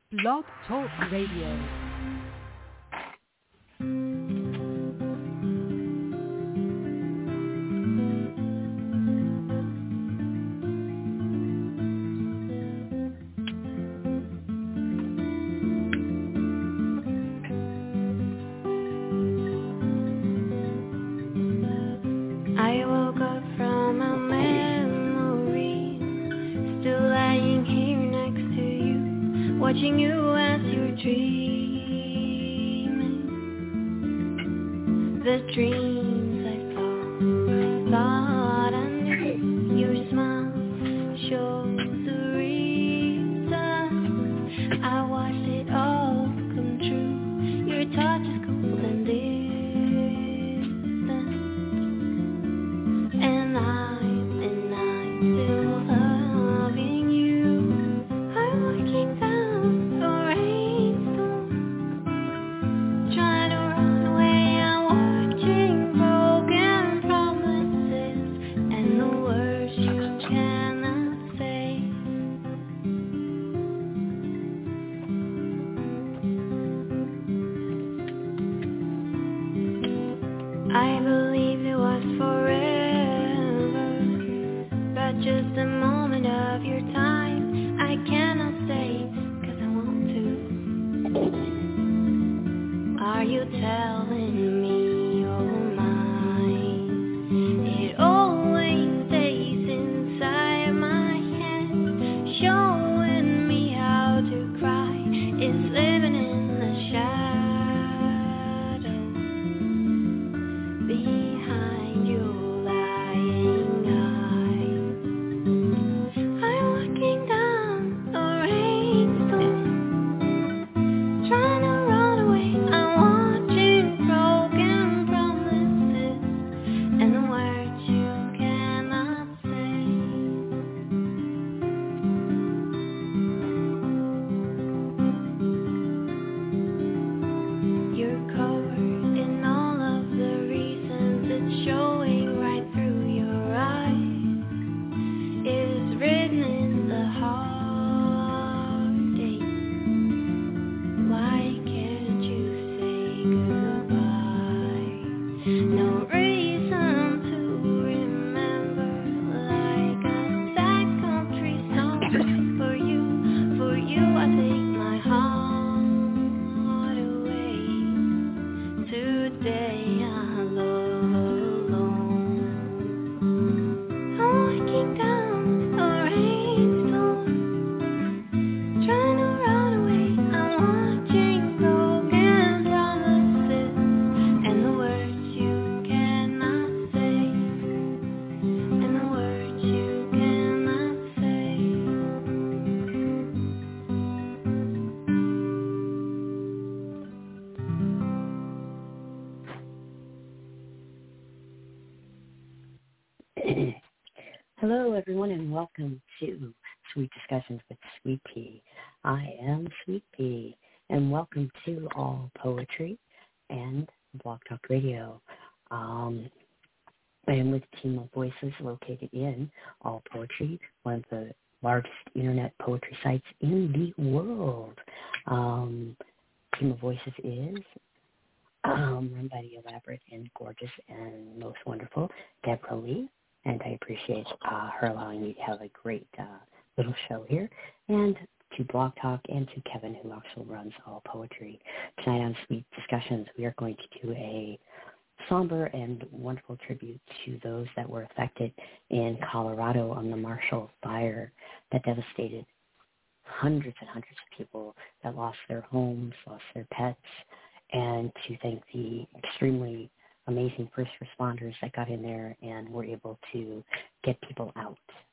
Blog Talk Radio. Watching you as you're dreaming, the dreams I saw, thought I knew. Your smile shows the reason I watched it all come true. Your touch is cold and distant, and I'm still loving you. I'm looking down. I believed it was forever, but just a moment of your time. I cannot stay, 'cause I want to. Are you telling me you're mine? It always stays inside my head, showing me how to cry. It's living in the shadow behind your lying eyes. I'm looking down the rainstorm, trying to run away. I'm watching broken promises and the words you cannot say. You're covered in all of the reasons, it's showing right through your eyes. It's written in the heartache. Why can't you say goodbye? No reason to remember, like a sad country song. For you I take my heart away. Today I'm alone. I'm looking down the rainstorm, trying to run away. I'm watching broken promises and the words you cannot say, and the words you cannot say. Hello, everyone, and welcome to Sweet Discussions with Sweet Pea. I am Sweet Pea, and welcome to All Poetry and Blog Talk Radio. I am with a team of voices located in All Poetry, one of the largest internet poetry sites in the world. Team of voices is run by the elaborate and gorgeous and most wonderful Deborah Lee. And I appreciate her allowing me to have a great little show here, and to Blog Talk, and to Kevin, who also runs All Poetry. Tonight on Sweet Discussions, we are going to do a somber and wonderful tribute to those that were affected in Colorado on the Marshall Fire that devastated hundreds and hundreds of people that lost their homes, lost their pets, and to thank the extremely amazing first responders that got in there and were able to get people out.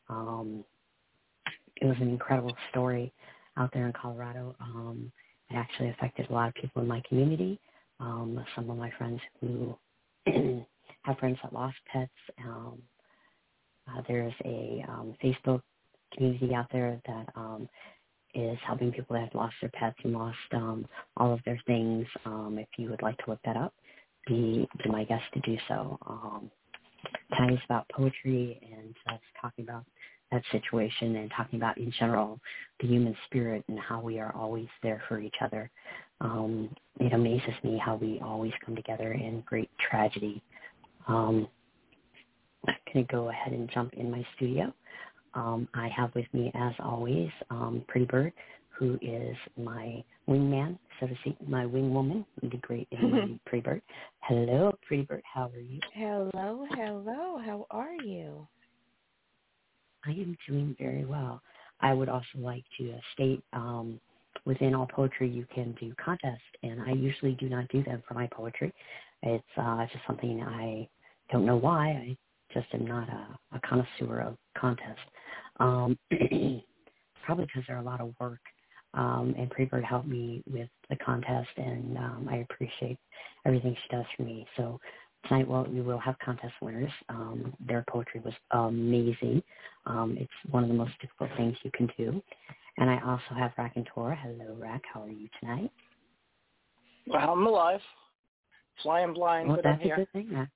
It was an incredible story out there in Colorado. It actually affected a lot of people in my community. Some of my friends who have friends that lost pets. There's a Facebook community out there that is helping people that have lost their pets and lost all of their things. If you would like to look that up, be my guest to do so. Tonight is about poetry, and that's talking about that situation and talking about, in general, the human spirit and how we are always there for each other. It amazes me how we always come together in great tragedy. I'm going to go ahead and jump in my studio. I have with me, as always, Pretty Bird, who is my wingman, so to speak, my wingwoman, the great and mighty Pretty Bird. Hello, Pretty Bird. How are you? Hello. How are you? I am doing very well. I would also like to state within All Poetry you can do contests, and I usually do not do them for my poetry. It's just something I don't know why. I just am not a connoisseur of contests. Probably because they're a lot of work. And Pretty Bird helped me with the contest, and I appreciate everything she does for me. So tonight, we will have contest winners. Their poetry was amazing. It's one of the most difficult things you can do. And I also have Rack and Tora. Hello, Rack. How are you tonight? Well, I'm alive. Flying blind, well, but that's I'm here. a good thing.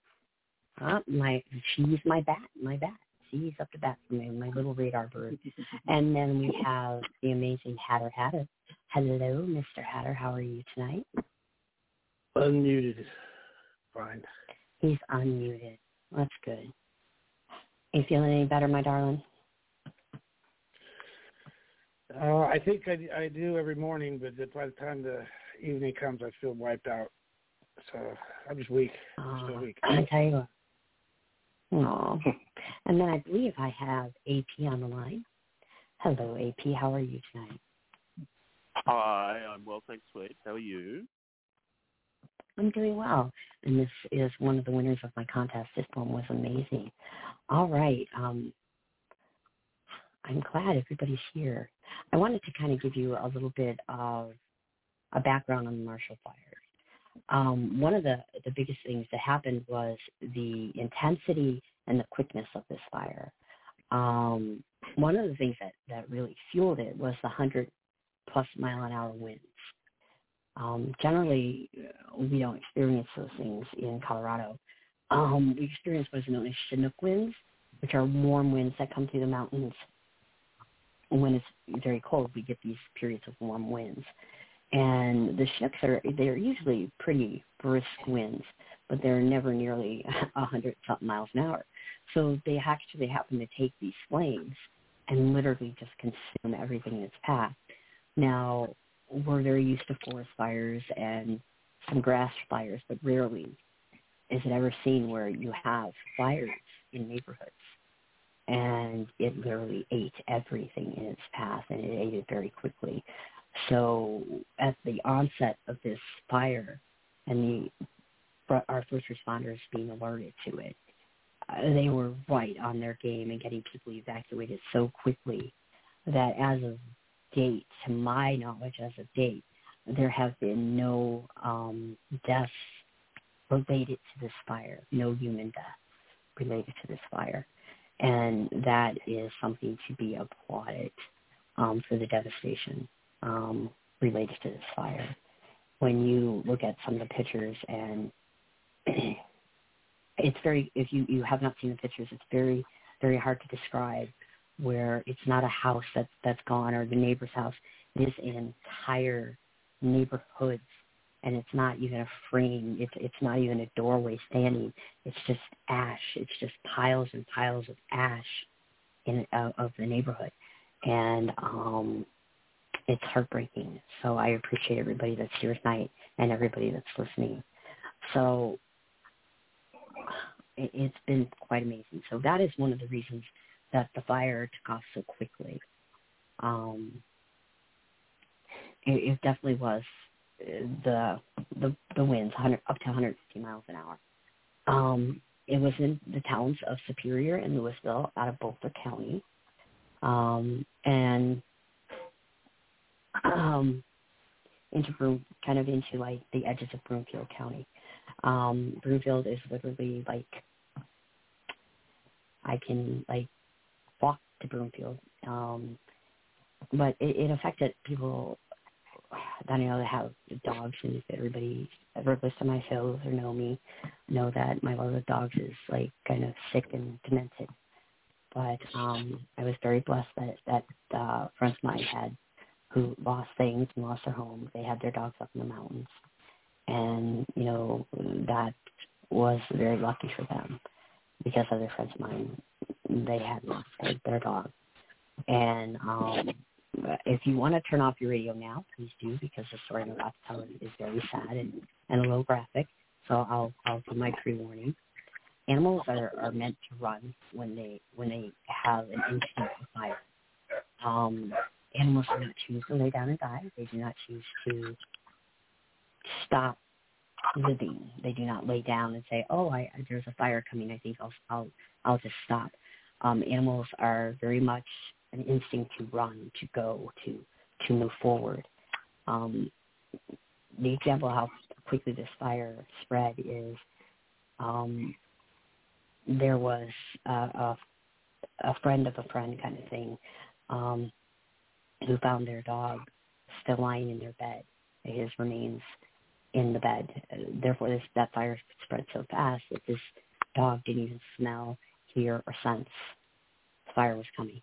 She's my bat. She's up to bat for me, my little radar bird. And then we have the amazing Hatter. Hello, Mr. Hatter. How are you tonight? Unmuted. Fine. He's unmuted. That's good. You feeling any better, my darling? I think I do every morning, but by the time the evening comes, I feel wiped out. So I'm just weak. I'm still weak. I tell you what. Oh. And then I believe I have AP on the line. Hello, AP. How are you tonight? Hi, I'm well, thanks, sweet. How are you? I'm doing well. And this is one of the winners of my contest. This one was amazing. All right. I'm glad everybody's here. I wanted to kind of give you a little bit of a background on the Marshall Fires. One of the biggest things that happened was the intensity and the quickness of this fire. One of the things that really fueled it was the 100-plus mile-an-hour winds. Generally, we don't experience those things in Colorado. We experience what is known as Chinook winds, which are warm winds that come through the mountains. When it's very cold, we get these periods of warm winds. And the Chinooks they're usually pretty brisk winds, but they're never nearly 100-something miles an hour. So they actually happen to take these flames and literally just consume everything in its path. Now, we're very used to forest fires and some grass fires, but rarely is it ever seen where you have fires in neighborhoods. And it literally ate everything in its path, and it ate it very quickly. So at the onset of this fire and our first responders being alerted to it, they were right on their game and getting people evacuated so quickly that as of date, to my knowledge, there have been no deaths related to this fire, no human death related to this fire. And that is something to be applauded for the devastation related to this fire. When you look at some of the pictures, and it's very, if you have not seen the pictures, it's very, very hard to describe, where it's not a house that's gone or the neighbor's house. It is an entire neighborhood, and it's not even a frame. It's not even a doorway standing. It's just ash. It's just piles and piles of ash of the neighborhood. And it's heartbreaking. So I appreciate everybody that's here tonight and everybody that's listening. So it's been quite amazing. So that is one of the reasons that the fire took off so quickly. It definitely was the winds, up to 150 miles an hour. It was in the towns of Superior and Louisville out of Boulder County. And into like the edges of Broomfield County. Broomfield is literally like, I can like walk to Broomfield. But it affected people that I know that have dogs, and everybody ever listens to my shows or know me know that my love of dogs is like kind of sick and demented. but I was very blessed that friends of mine had who lost things and lost their homes. They had their dogs up in the mountains, and that was very lucky for them because other friends of mine, they had lost their dog. And if you want to turn off your radio now, please do, because the story I'm about to tell is very sad and a little graphic. So I'll do my pre-warning. Animals are meant to run when they have an instinct for fire. Animals do not choose to lay down and die. They do not choose to stop living. They do not lay down and say, "Oh, there's a fire coming. I think I'll just stop." Animals are very much an instinct to run, to go, to move forward. The example of how quickly this fire spread is there was a friend of a friend kind of thing who found their dog still lying in their bed, his remains in the bed. Therefore, that fire spread so fast that this dog didn't even smell, hear, or sense the fire was coming.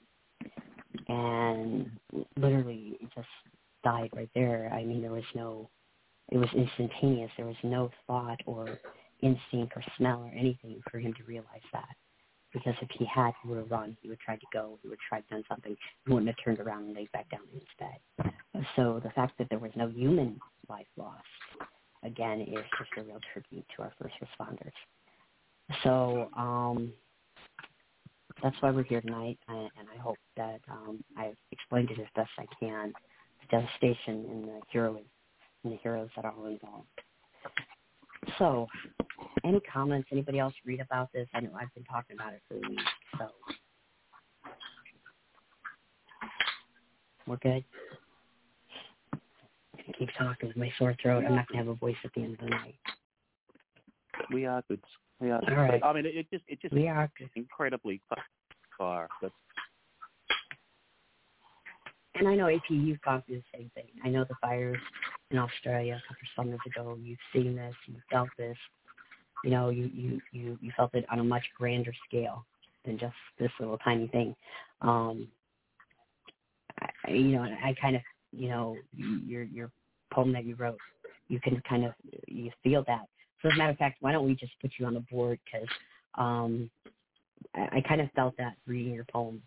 And literally, it just died right there. I mean, it was instantaneous. There was no thought or instinct or smell or anything for him to realize that. Because if he had, he would have run. He would have tried to go. He would have tried to do something. He wouldn't have turned around and laid back down in his bed. So the fact that there was no human life lost, again, is just a real tribute to our first responders. So that's why we're here tonight, and I hope that I've explained it as best I can, the devastation and the heroes that are all involved. So, any comments? Anybody else read about this? I know I've been talking about it for a week, so we're good. I'm gonna keep talking with my sore throat. I'm not gonna have a voice at the end of the night. We are good. We are. All right. I mean, it just we are good. Incredibly fire. But and I know, AP, you've gone through the same thing. I know the fires in Australia a couple of summers ago. You've seen this. You've felt this. You felt it on a much grander scale than just this little tiny thing. I kind of, your poem that you wrote, you can kind of, you feel that. So as a matter of fact, why don't we just put you on the board? Because I kind of felt that reading your poem,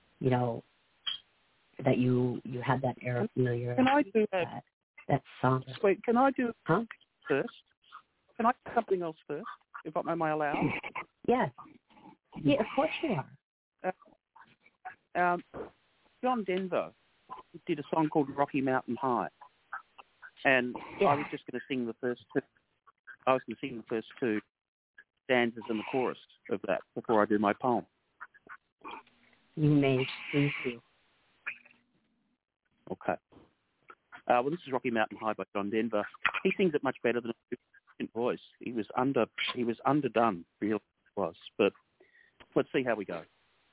that you had that air of familiarity. Can I do that song? Wait, can I do huh? first? Can I do something else first, if am I allowed? Yes. Yeah, of course you are. John Denver did a song called Rocky Mountain High, and I was just going to sing the first two. I was going to sing the first two stanzas and the chorus of that before I do my poem. You may, please do. Okay. Well, this is Rocky Mountain High by John Denver. He sings it much better than a voice. He was underdone, really was. But let's see how we go.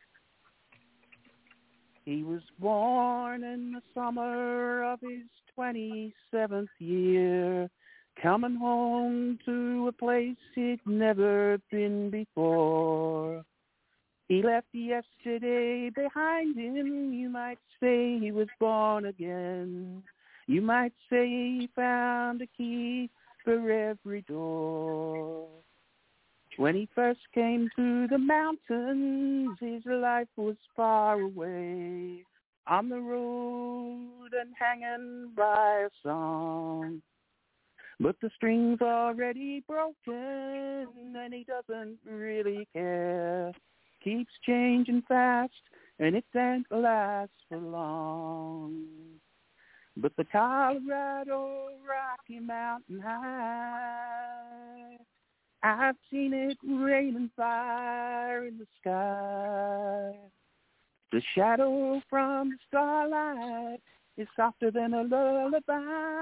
He was born in the summer of his 27th year, coming home to a place he'd never been before. He left yesterday behind him. You might say he was born again. You might say he found a key for every door. When he first came to the mountains, his life was far away, on the road and hanging by a song. But the string's already broken, and he doesn't really care. Keeps changing fast, and it can't last for long. But the Colorado Rocky Mountain High, I've seen it rain and fire in the sky. The shadow from the starlight is softer than a lullaby.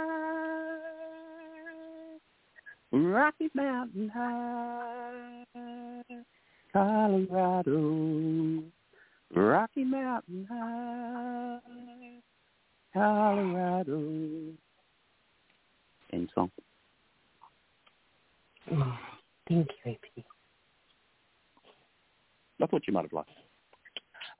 Rocky Mountain High, Colorado, Rocky Mountain High, Colorado. End song. Oh, thank you, AP. I thought you might have liked it.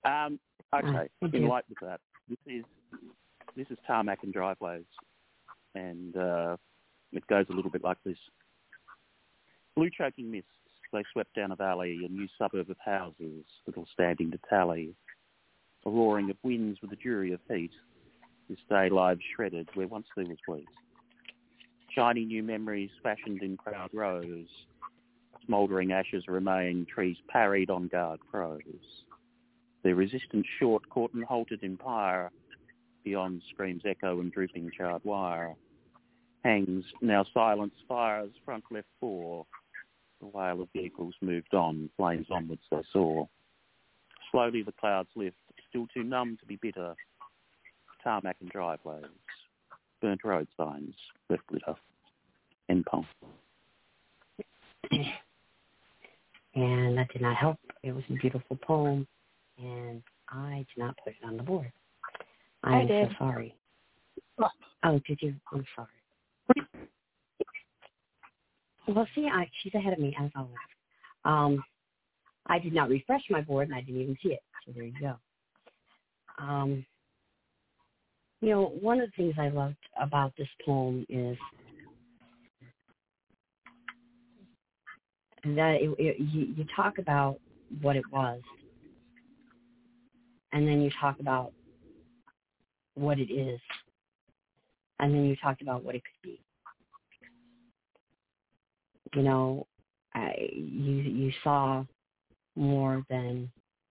Okay, in light with that, this is Tarmac and Driveways, and it goes a little bit like this. Blue choking mists, they swept down a valley, a new suburb of houses, little standing to tally. A roaring of winds with a jury of heat. This day lives shredded where once there was wheat. Shiny new memories fashioned in proud rows. Smouldering ashes remain, trees parried on guard crows. Their resistant short caught and halted in pyre. Beyond screams echo and drooping charred wire. Hangs, now silence fires, front left fore. The wail of vehicles moved on, flames onwards they saw. Slowly the clouds lift, still too numb to be bitter. Tarmac and driveways, burnt road signs, left glitter. End poem. And that did not help. It was a beautiful poem, and I did not put it on the board. I'm so sorry. Oh, did you? I'm sorry. Well, see, she's ahead of me, as always. I did not refresh my board, and I didn't even see it. So there you go. One of the things I loved about this poem is that you talk about what it was, and then you talk about what it is, and then you talked about what it could be. You saw more than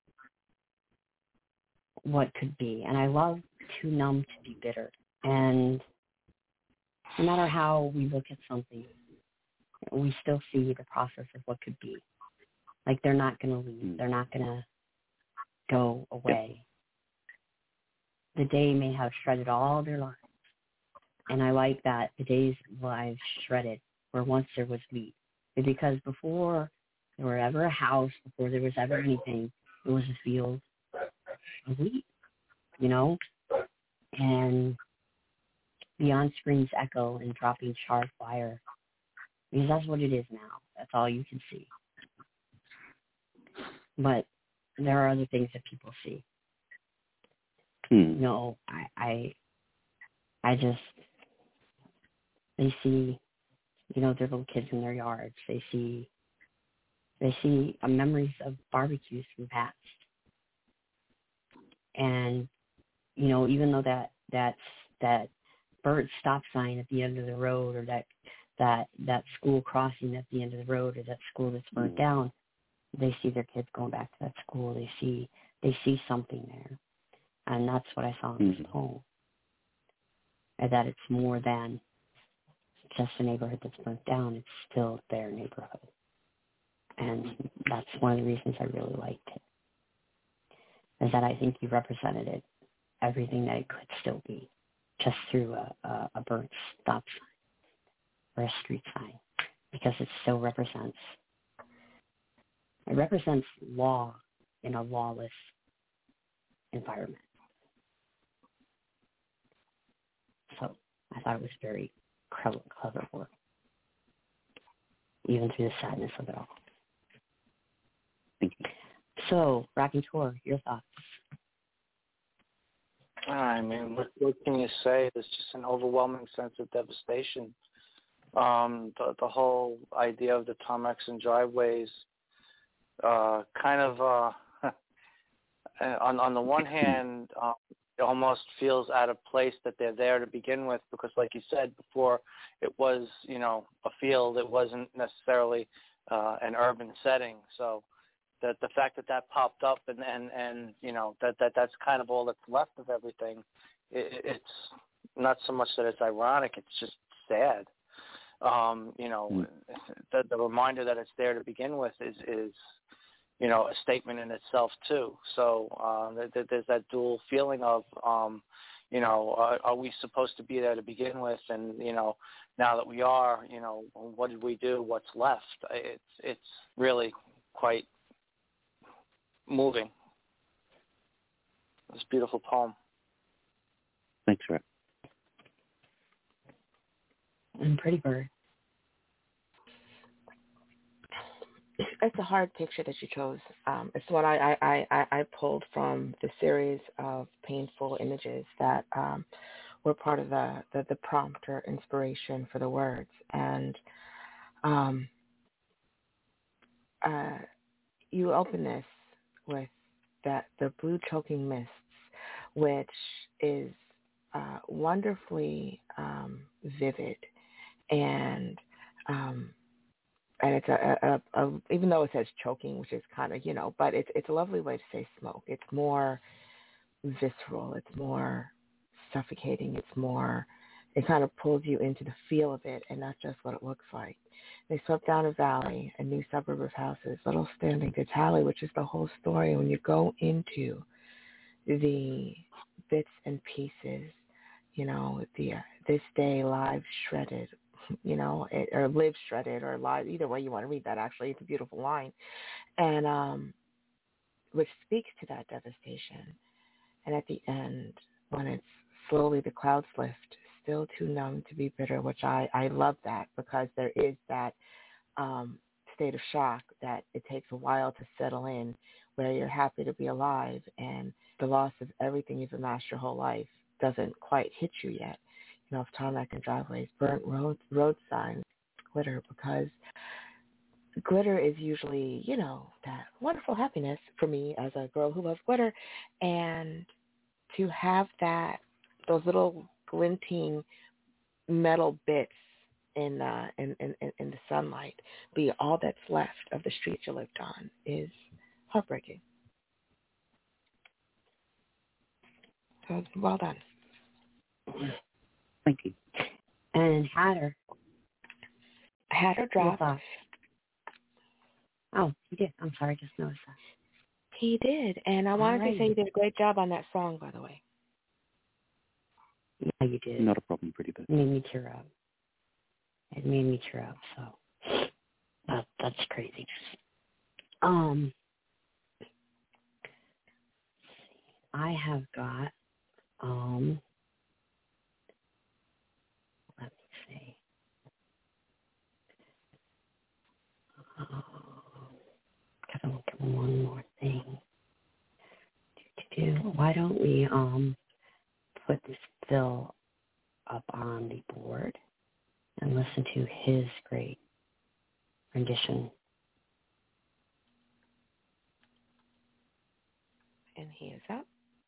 what could be. And I love too numb to be bitter. And no matter how we look at something, we still see the process of what could be. Like, they're not going to leave. They're not going to go away. The day may have shredded all their lives. And I like that the day's lives shredded where once there was wheat. Because before there were ever a house, before there was ever anything, it was a field of wheat, and beyond screams echo and dropping charred fire, because that's what it is now. That's all you can see. But there are other things that people see. They see, their little kids in their yards. They see memories of barbecues from past. And, even though that burnt stop sign at the end of the road, or that school crossing at the end of the road, or that school that's burnt down, they see their kids going back to that school. They see something there. And that's what I saw in this poem. And that it's more than just a neighborhood that's burnt down. It's still their neighborhood. And that's one of the reasons I really liked it, is that I think you represented it, everything that it could still be, just through a burnt stop sign or a street sign, because it still represents law in a lawless environment. So I thought it was very clever work, even through the sadness of it all. So, Rocking Tour, your thoughts? I mean, what can you say? There's just an overwhelming sense of devastation. The whole idea of the Tarmacs and Driveways, kind of, on the one hand, it almost feels out of place that they're there to begin with, because like you said before, it was, a field. It wasn't necessarily an urban setting. So the fact that popped up and that's kind of all that's left of everything, it's not so much that it's ironic, it's just sad. The reminder that it's there to begin with is a statement in itself too. So there's that dual feeling of, are we supposed to be there to begin with? And, now that we are, what did we do? What's left? It's really quite moving. It's a beautiful poem. Thanks, Rick. And Pretty Bird. it's a hard picture that you chose. It's what I pulled from the series of painful images that were part of the prompt or inspiration for the words. And you open this with the blue choking mists, which is wonderfully vivid, and it's a even though it says choking, which is kind of but it's a lovely way to say smoke. It's more visceral. It's more suffocating. It kind of pulls you into the feel of it and not just what it looks like. They swept down a valley, a new suburb of houses, little standing to tally, which is the whole story. When you go into the bits and pieces, this day live shredded, or live shredded or live, either way you want to read that, actually. It's a beautiful line. And which speaks to that devastation. And at the end, when it's slowly the clouds lift, still too numb to be bitter, which I love that, because there is that state of shock that it takes a while to settle in, where you're happy to be alive and the loss of everything you've amassed your whole life doesn't quite hit you yet. Of tarmac and driveways, burnt road signs, glitter, because glitter is usually, that wonderful happiness for me as a girl who loves glitter, and to have those little glinting metal bits in the sunlight be all that's left of the street you lived on is heartbreaking. So well done. Thank you. And Hatter dropped. Oh, he did. I'm sorry, I just noticed that. He did, and I wanted to say you did a great job on that song, by the way. Yeah, you did. Not a problem, pretty bit. It made me tear up. So that's crazy. I have got let me see. Gotta look at one more thing. Why don't we put this Phil up on the board and listen to his great rendition. And he is up.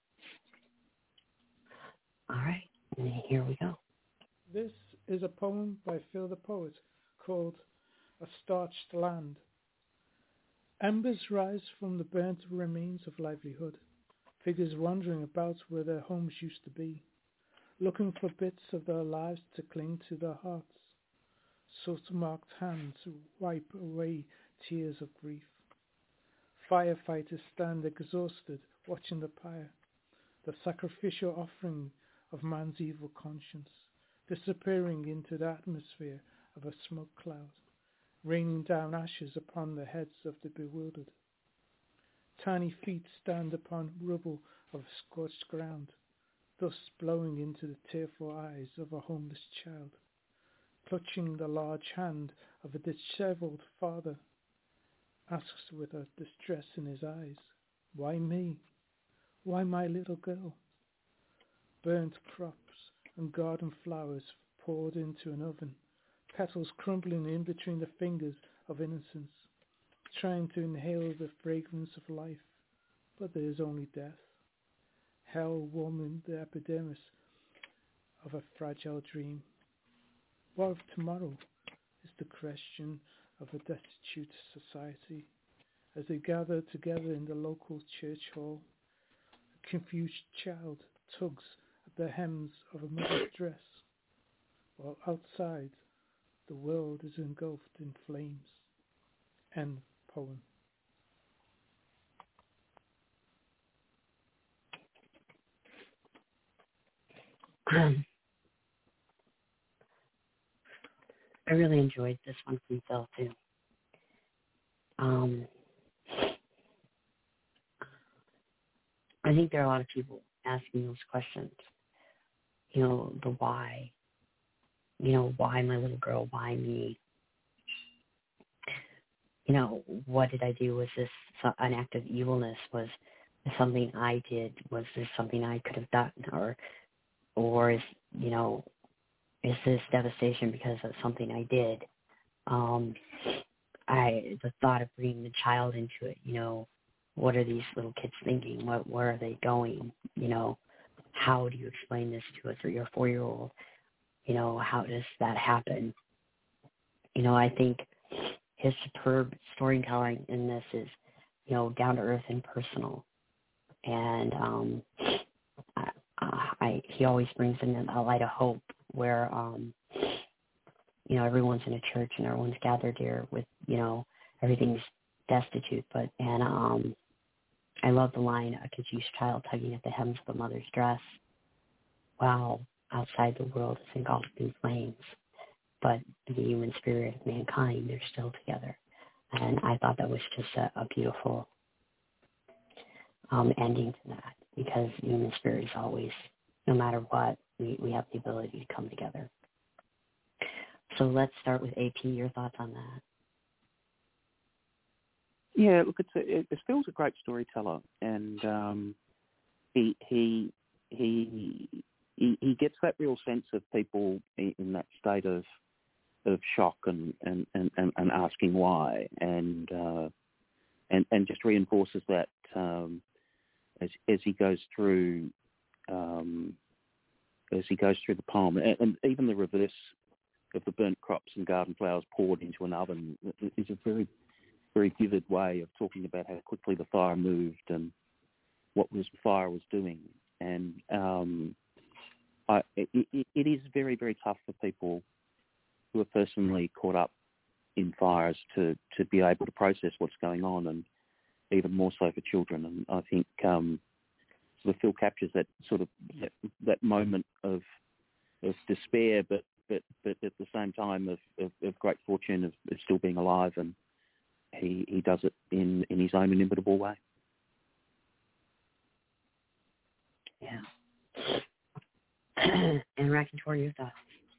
All right, and here we go. This is a poem by Phil the Poet called A Starched Land. Embers rise from the burnt remains of livelihood, figures wandering about where their homes used to be, looking for bits of their lives to cling to their hearts. Salt-marked hands wipe away tears of grief. Firefighters stand exhausted, watching the pyre, the sacrificial offering of man's evil conscience, disappearing into the atmosphere of a smoke cloud, raining down ashes upon the heads of the bewildered. Tiny feet stand upon rubble of scorched ground, dust blowing into the tearful eyes of a homeless child, clutching the large hand of a disheveled father, asks with a distress in his eyes, "Why me? Why my little girl?" Burnt crops and garden flowers poured into an oven, petals crumbling in between the fingers of innocence, trying to inhale the fragrance of life, but there is only death. Hell warming the epidermis of a fragile dream. What of tomorrow is the question of a destitute society. As they gather together in the local church hall, a confused child tugs at the hems of a mother's dress, while outside the world is engulfed in flames. End poem. I really enjoyed this one from Phil too. I think there are a lot of people asking those questions. The why. Why my little girl? Why me? what did I do? Was this an act of evilness? Was this something I did? Was this something I could have done? Or is this devastation because of something I did? The thought of bringing the child into it, what are these little kids thinking? Where are they going? How do you explain this to a 3 or 4-year-old? How does that happen? I think his superb storytelling in this is, down to earth and personal. And he always brings in a light of hope where, everyone's in a church and everyone's gathered here with, everything's destitute. I love the line, a confused child tugging at the hems of a mother's dress, while outside the world is engulfed in flames. But the human spirit of mankind, they're still together. And I thought that was just a beautiful ending to that, because the human spirit is always, no matter what, we have the ability to come together. So let's start with AP. Your thoughts on that? Yeah, look, Phil's a great storyteller, and he gets that real sense of people in that state of shock and asking why, and just reinforces that as he goes through the poem, and even the reverse of the burnt crops and garden flowers poured into an oven is a very, very vivid way of talking about how quickly the fire moved and what the fire was doing. And it is very, very tough for people who are personally caught up in fires to be able to process what's going on, and even more so for children. And I think sort of Phil captures that sort of that moment of despair, but at the same time of great fortune of still being alive, and he does it in his own inimitable way. Yeah. And Raconteur, your thoughts?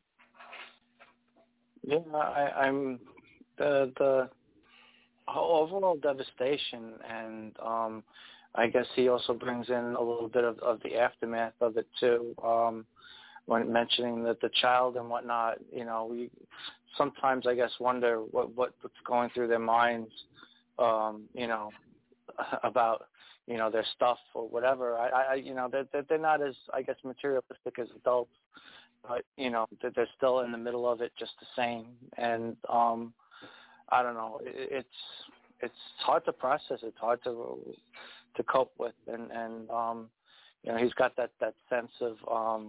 Yeah, I'm the overall devastation, and I guess he also brings in a little bit of the aftermath of it too. When mentioning that the child and whatnot, we sometimes, I guess, wonder what's going through their minds, about, their stuff or whatever. They're not as, I guess, materialistic as adults, but, that they're still in the middle of it just the same. And I don't know, it's hard to process. It's hard to cope with. And he's got that sense of,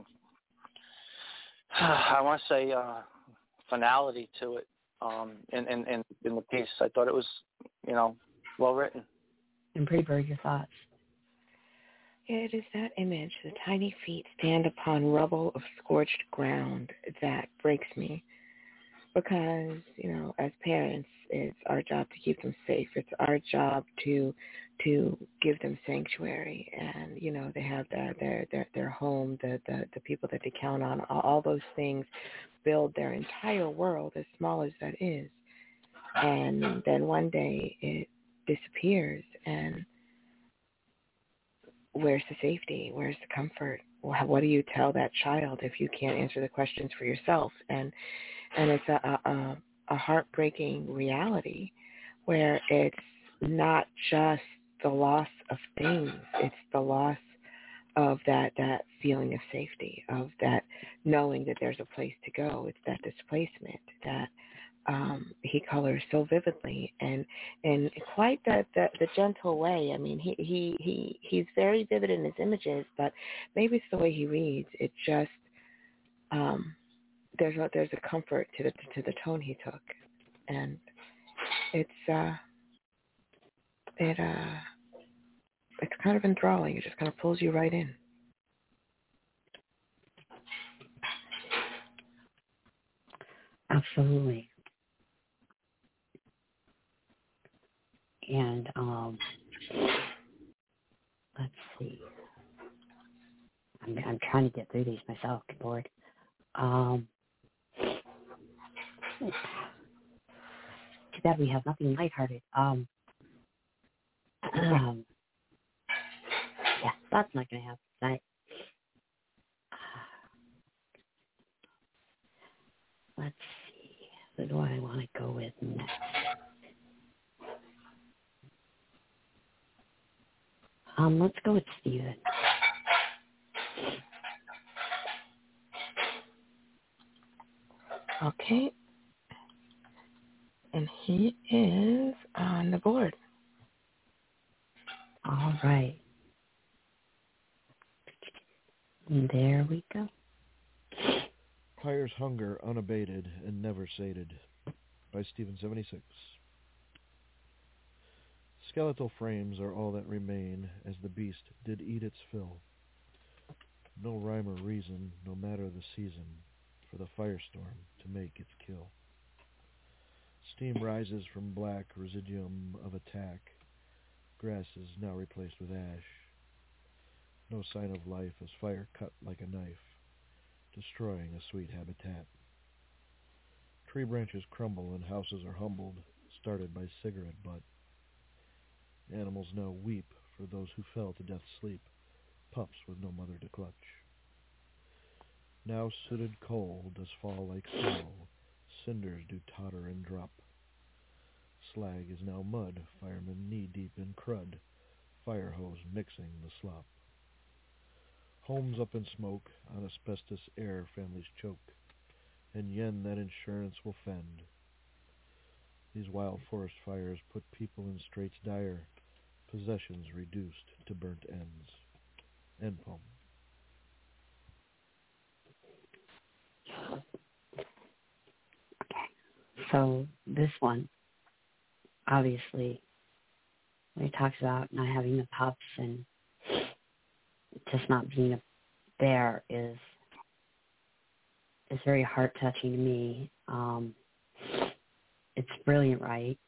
I want to say finality to it in the piece. I thought it was, well written. And Pre-Bird, your thoughts? It is that image, the tiny feet stand upon rubble of scorched ground, that breaks me. Because, as parents, it's our job to keep them safe. It's our job to give them sanctuary, and they have their home, the people that they count on. All those things build their entire world, as small as that is. And then one day it disappears, and where's the safety? Where's the comfort? What do you tell that child if you can't answer the questions for yourself? And it's a heartbreaking reality where it's not just the loss of things, it's the loss of that feeling of safety, of that knowing that there's a place to go. It's that displacement that he colors so vividly and in quite the gentle way. I mean, he's very vivid in his images, but maybe it's the way he reads. It just there's a comfort to the tone he took, and it's kind of enthralling. It just kind of pulls you right in. Absolutely. And let's see. I'm trying to get through these myself. Good Lord. too bad we have nothing lighthearted. Yeah, that's not going to happen tonight. Let's see. Who do I want to go with next? Let's go with Steven. Okay. And he is on the board. All right. And there we go. Fire's Hunger Unabated and Never Sated by Stephen 76. Skeletal frames are all that remain, as the beast did eat its fill. No rhyme or reason, no matter the season, for the firestorm to make its kill. Steam rises from black residuum of attack. Grass is now replaced with ash. No sign of life as fire cut like a knife, destroying a sweet habitat. Tree branches crumble and houses are humbled, started by cigarette butt. Animals now weep for those who fell to death's sleep, pups with no mother to clutch. Now sooted coal does fall like snow, cinders do totter and drop. Slag is now mud, firemen knee-deep in crud, fire hose mixing the slop. Homes up in smoke, on asbestos air families choke, and yen that insurance will fend. These wild forest fires put people in straits dire, possessions reduced to burnt ends. End poem. So this one, obviously, when he talks about not having the pups and just not being a bear is very heart-touching to me. It's brilliant, right?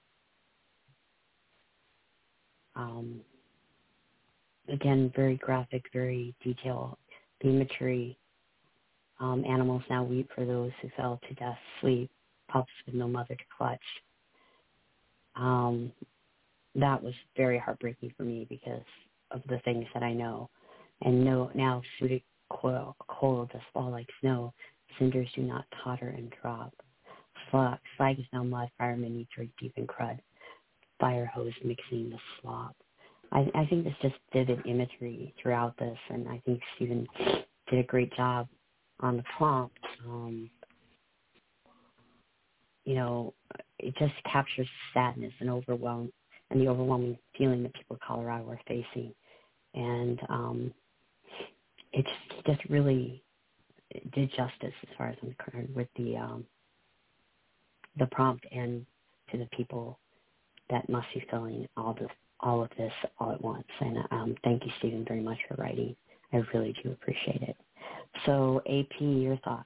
Again, very graphic, very detailed. The imagery, animals now weep for those who fell to death's sleep, pups with no mother to clutch. That was very heartbreaking for me because of the things that I know. And now sooted coal does fall like snow. Cinders do not totter and drop. Slag is now mud. Firemen need to deep in crud. Fire hose mixing the slop. I think there's just vivid imagery throughout this, and I think Stephen did a great job on the prompt. It just captures sadness and the overwhelming feeling that people of Colorado are facing. And it just really did justice, as far as I'm concerned, with the prompt and to the people that must be feeling all of this all at once. And thank you, Stephen, very much for writing. I really do appreciate it. So, AP, your thoughts?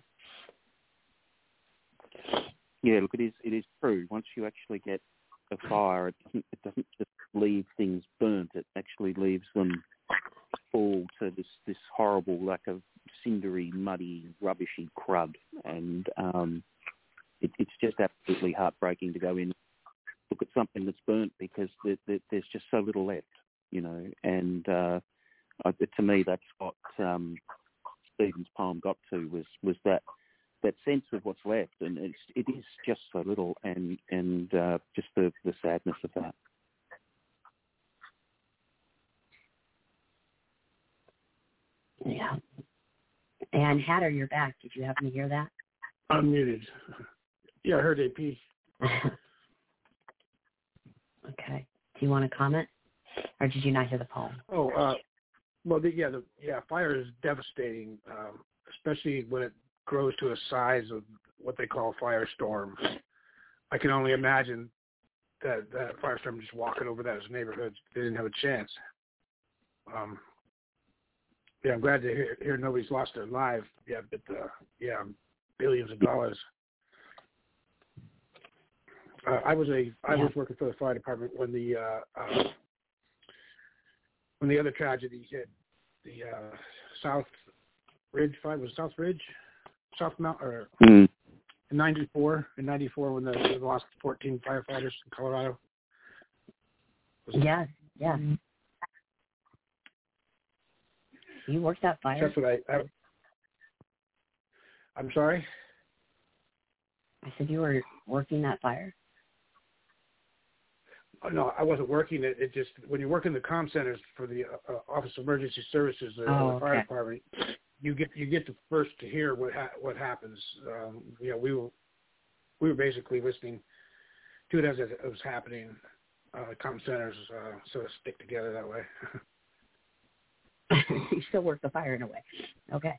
Yeah, look, it is true. Once you actually get a fire, it doesn't just leave things burnt. It actually leaves them fall to this horrible, like a cindery, muddy, rubbishy crud. And it's just absolutely heartbreaking to go in, look at something that's burnt, because there's just so little left, And to me, that's what Stephen's poem got to, was that sense of what's left, and it is just so little, and just the sadness of that. Yeah. And Hatter, you're back. Did you happen to hear that? I'm muted. Yeah, I heard AP. Okay. Do you want to comment, or did you not hear the poem? Fire is devastating, especially when it grows to a size of what they call a firestorm. I can only imagine that firestorm just walking over those neighborhoods. They didn't have a chance. I'm glad to hear nobody's lost their life. Yeah, but billions of dollars. I was working for the fire department when the other tragedy hit, the South Ridge Fire. Was it South Ridge? South Mount, or in In 94 when they lost 14 firefighters in Colorado. Yes. You worked that fire? That's what I'm sorry? I said you were working that fire? Oh, no, I wasn't working it. It just, when you work in the comm centers for the Office of Emergency Services or the fire department, you get the first to hear what happens. We were basically listening to it as it was happening. Comm centers sort of stick together that way. You still work the fire in a way. Okay.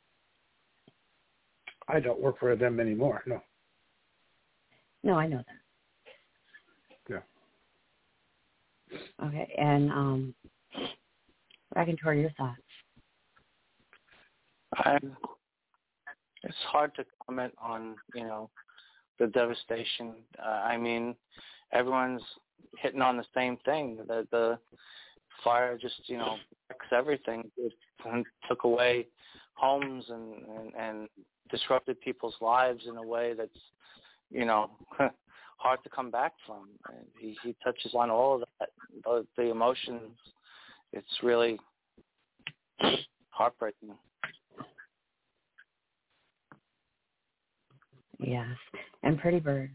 I don't work for them anymore. No. No, I know that. Yeah. Okay, and Ragantor, your thoughts? It's hard to comment on, the devastation. I mean, everyone's hitting on the same thing. The fire just, wrecks everything. It took away homes and disrupted people's lives in a way that's, hard to come back from. And he touches on all of that, the emotions. It's really heartbreaking. Yes. And Pretty Bird.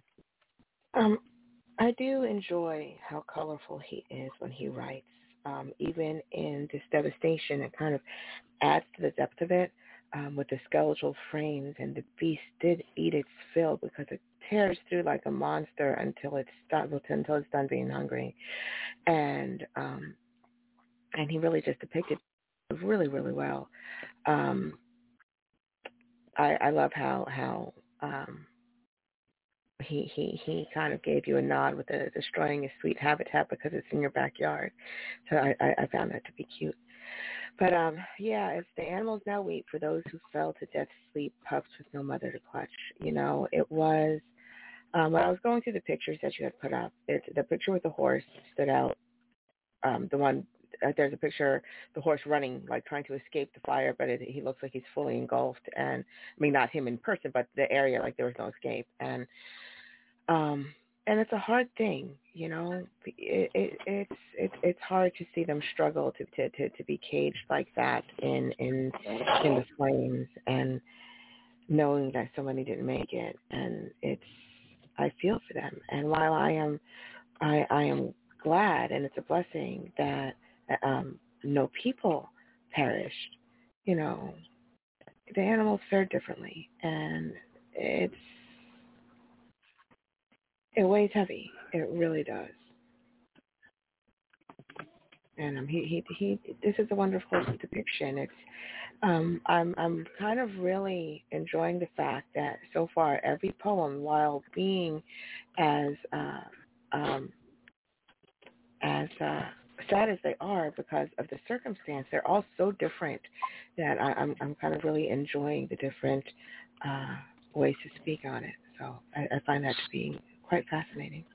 I do enjoy how colorful he is when he writes. Even in this devastation, it kind of adds to the depth of it with the skeletal frames, and the beast did eat its fill because it tears through like a monster until it's done being hungry, and he really just depicted it really, really well. I love how he kind of gave you a nod with the destroying his sweet habitat because it's in your backyard. So I found that to be cute. But it's the animals now weep for those who fell to death's sleep, pups with no mother to clutch. It was when I was going through the pictures that you had put up. The picture with the horse stood out. The one there's a picture, the horse running, like trying to escape the fire, but he looks like he's fully engulfed. And I mean, not him in person, but the area, like there was no escape. And it's a hard thing, It's hard to see them struggle to be caged like that in the flames, and knowing that so many didn't make it. And I feel for them. And while I am glad, and it's a blessing that no people perished, the animals fared differently, and it weighs heavy. It really does. And this is a wonderful depiction. It's I'm kind of really enjoying the fact that so far every poem, while being as sad as they are because of the circumstance, they're all so different that I'm kind of really enjoying the different ways to speak on it. So I find that to be quite fascinating.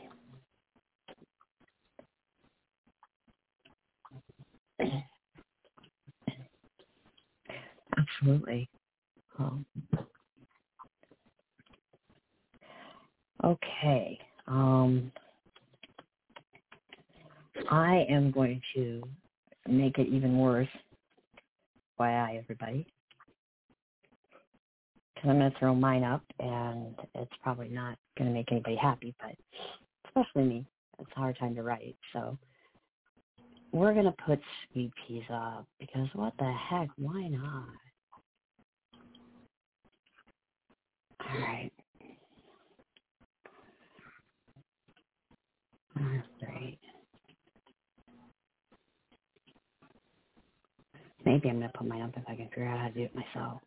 Absolutely. Okay. I am going to make it even worse. FYI, everybody. Because I'm going to throw mine up, and it's probably not going to make anybody happy, but especially me. It's a hard time to write. So we're going to put Sweet Peas up, because what the heck? Why not? All right. All right. Maybe I'm going to put mine up if I can figure out how to do it myself.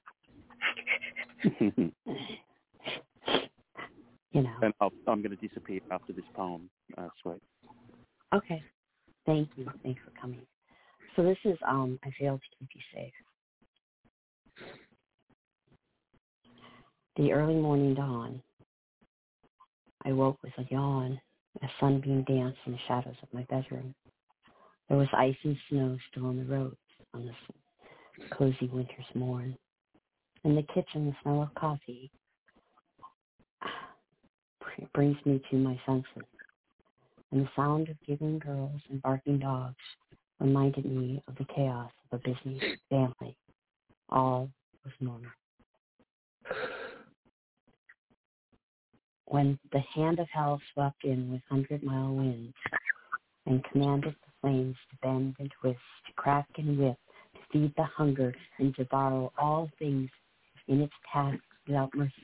And I'm going to disappear after this poem, Sweet. Okay. Thank you. Thanks for coming. So this is I Failed to Keep You Safe. The early morning dawn. I woke with a yawn. A sunbeam danced in the shadows of my bedroom. There was ice and snow still on the roads on this cozy winter's morn. In the kitchen, the smell of coffee It brings me to my senses, and the sound of giggling girls and barking dogs reminded me of the chaos of a busy family. All was normal. When the hand of hell swept in with 100-mile winds and commanded the flames to bend and twist, to crack and whip, to feed the hunger and devour all things in its task without mercy.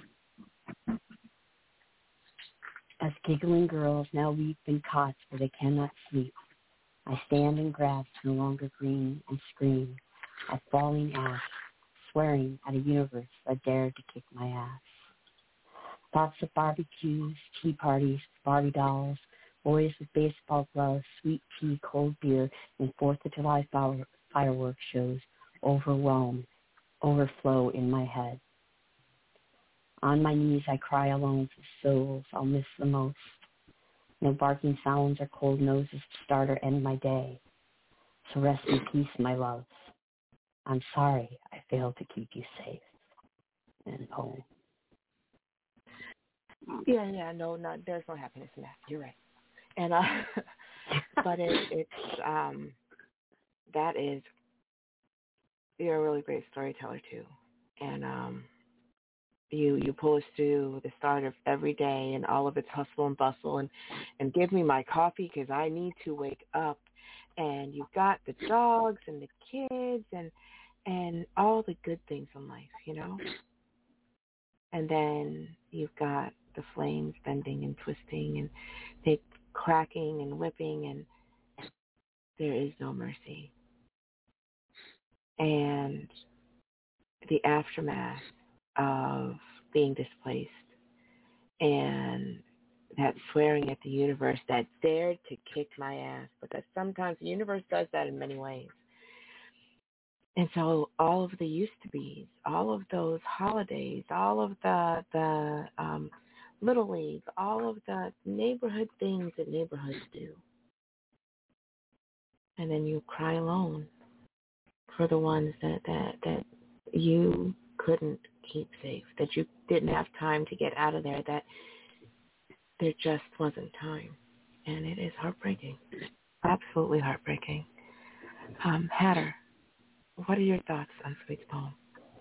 As giggling girls now weep in cots where they cannot sleep, I stand and grasp no longer green and scream at falling ash, swearing at a universe that dared to kick my ass. Thoughts of barbecues, tea parties, Barbie dolls, boys with baseball gloves, sweet tea, cold beer, and 4th of July fireworks shows overflow in my head. On my knees I cry alone for souls I'll miss the most. No barking sounds or cold noses to start or end my day. So rest in peace, my loves. I'm sorry I failed to keep you safe. End poem. Yeah, no, there's no happiness in that. You're right. And but that is, you're a really great storyteller too, and you pull us through the start of every day and all of its hustle and bustle, and give me my coffee because I need to wake up, and you've got the dogs and the kids and all the good things in life, you know, and then you've got the flames bending and twisting and they cracking and whipping, and there is no mercy. And the aftermath of being displaced and that swearing at the universe that dared to kick my ass, but that sometimes the universe does that in many ways. And so all of the used to be's, all of those holidays, all of the Little League, all of the neighborhood things that neighborhoods do. And then you cry alone for the ones that you couldn't keep safe, that you didn't have time to get out of there, that there just wasn't time. And it is heartbreaking, absolutely heartbreaking. Hatter, what are your thoughts on Sweet's poem?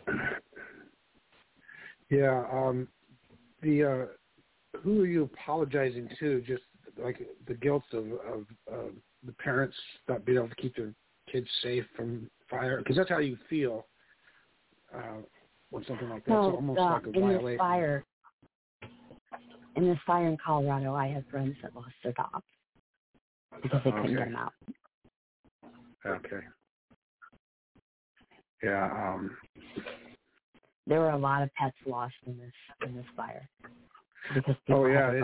Yeah, who are you apologizing to? Just like the guilt of the parents not being able to keep their kids safe from fire, because that's how you feel when something like that's almost like a violation. In this fire in Colorado, I have friends that lost their dogs because they couldn't get them out. Okay. Yeah. There were a lot of pets lost in this fire. Because they'll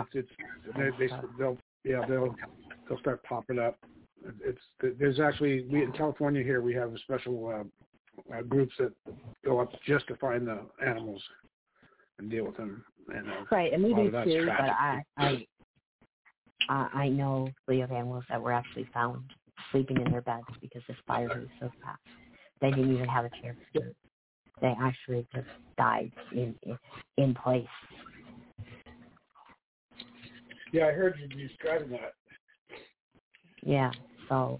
start popping up. There's actually, in California here, we have a special groups that go up just to find the animals and deal with them. And right, and we do too. But I know plenty of animals that were actually found sleeping in their beds because this fire was so fast. They didn't even have a chance to. They actually just died in place. Yeah, I heard you describing that. Yeah, so.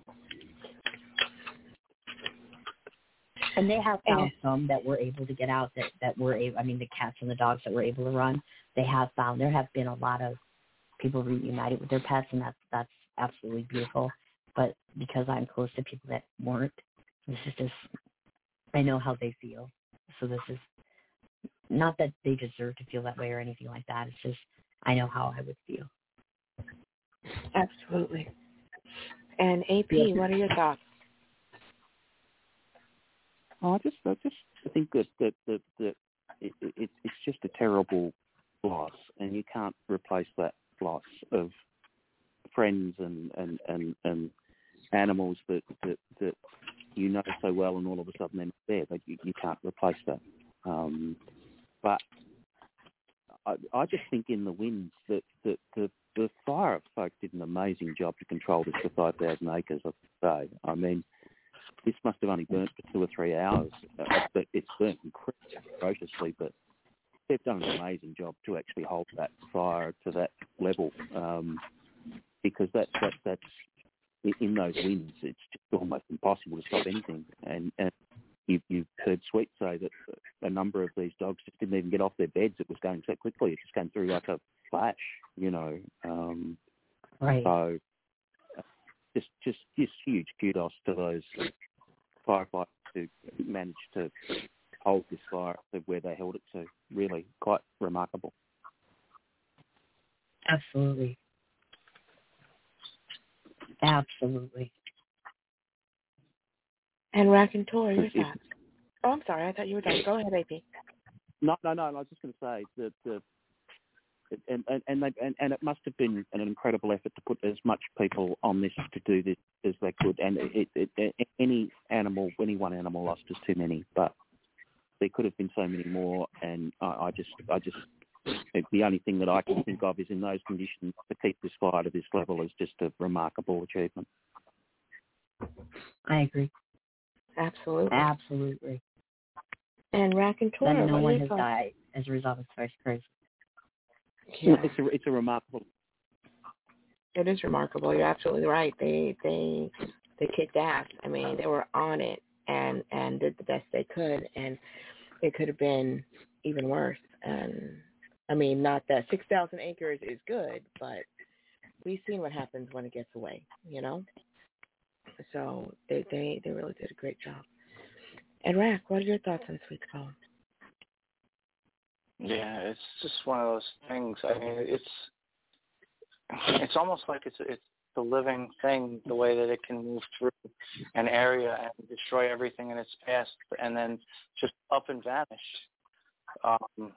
And they have found some that were able to get out, that were able, the cats and the dogs that were able to run, they have found. There have been a lot of people reunited with their pets, and that's absolutely beautiful. But because I'm close to people that weren't, this is just, I know how they feel. So this is not that they deserve to feel that way or anything like that. It's just, I know how I would feel. Absolutely. And AP, what are your thoughts? I think that it's just a terrible loss, and you can't replace that loss of friends and animals that you know so well, and all of a sudden they're not there. But you can't replace that. But I just think in the winds that the fire folk did an amazing job to control this for 5,000 acres, I would say. This must have only burnt for 2 or 3 hours, but it's burnt incredibly ferociously. But they've done an amazing job to actually hold that fire to that level, because that's in those winds, it's just almost impossible to stop anything. And you've heard Sweet say that a number of these dogs just didn't even get off their beds. It was going so quickly. It just came through like a flash, Right. So just huge kudos to those firefighters who managed to hold this fire to where they held it to. Really quite remarkable. Absolutely. Absolutely. And Raconteur, your thoughts? Oh, I'm sorry. I thought you were done. Go ahead, AP. No. I was just going to say that and it must have been an incredible effort to put as much people on this to do this as they could. And any one animal lost is too many, but there could have been so many more. And I just the only thing that I can think of is in those conditions to keep this fire to this level is just a remarkable achievement. I agree. Absolutely. And Raconteur, then no one has died as a result of this crazy. Yeah, it's a remarkable. It is remarkable. You're absolutely right. They kicked ass. I mean, they were on it and did the best they could, and it could have been even worse. And I mean, not that 6,000 acres is good, but we've seen what happens when it gets away, So they really did a great job. And Rack, what are your thoughts on this week's poem? Yeah, it's just one of those things. I mean, it's almost like it's a living thing, the way that it can move through an area and destroy everything in its path, and then just up and vanish.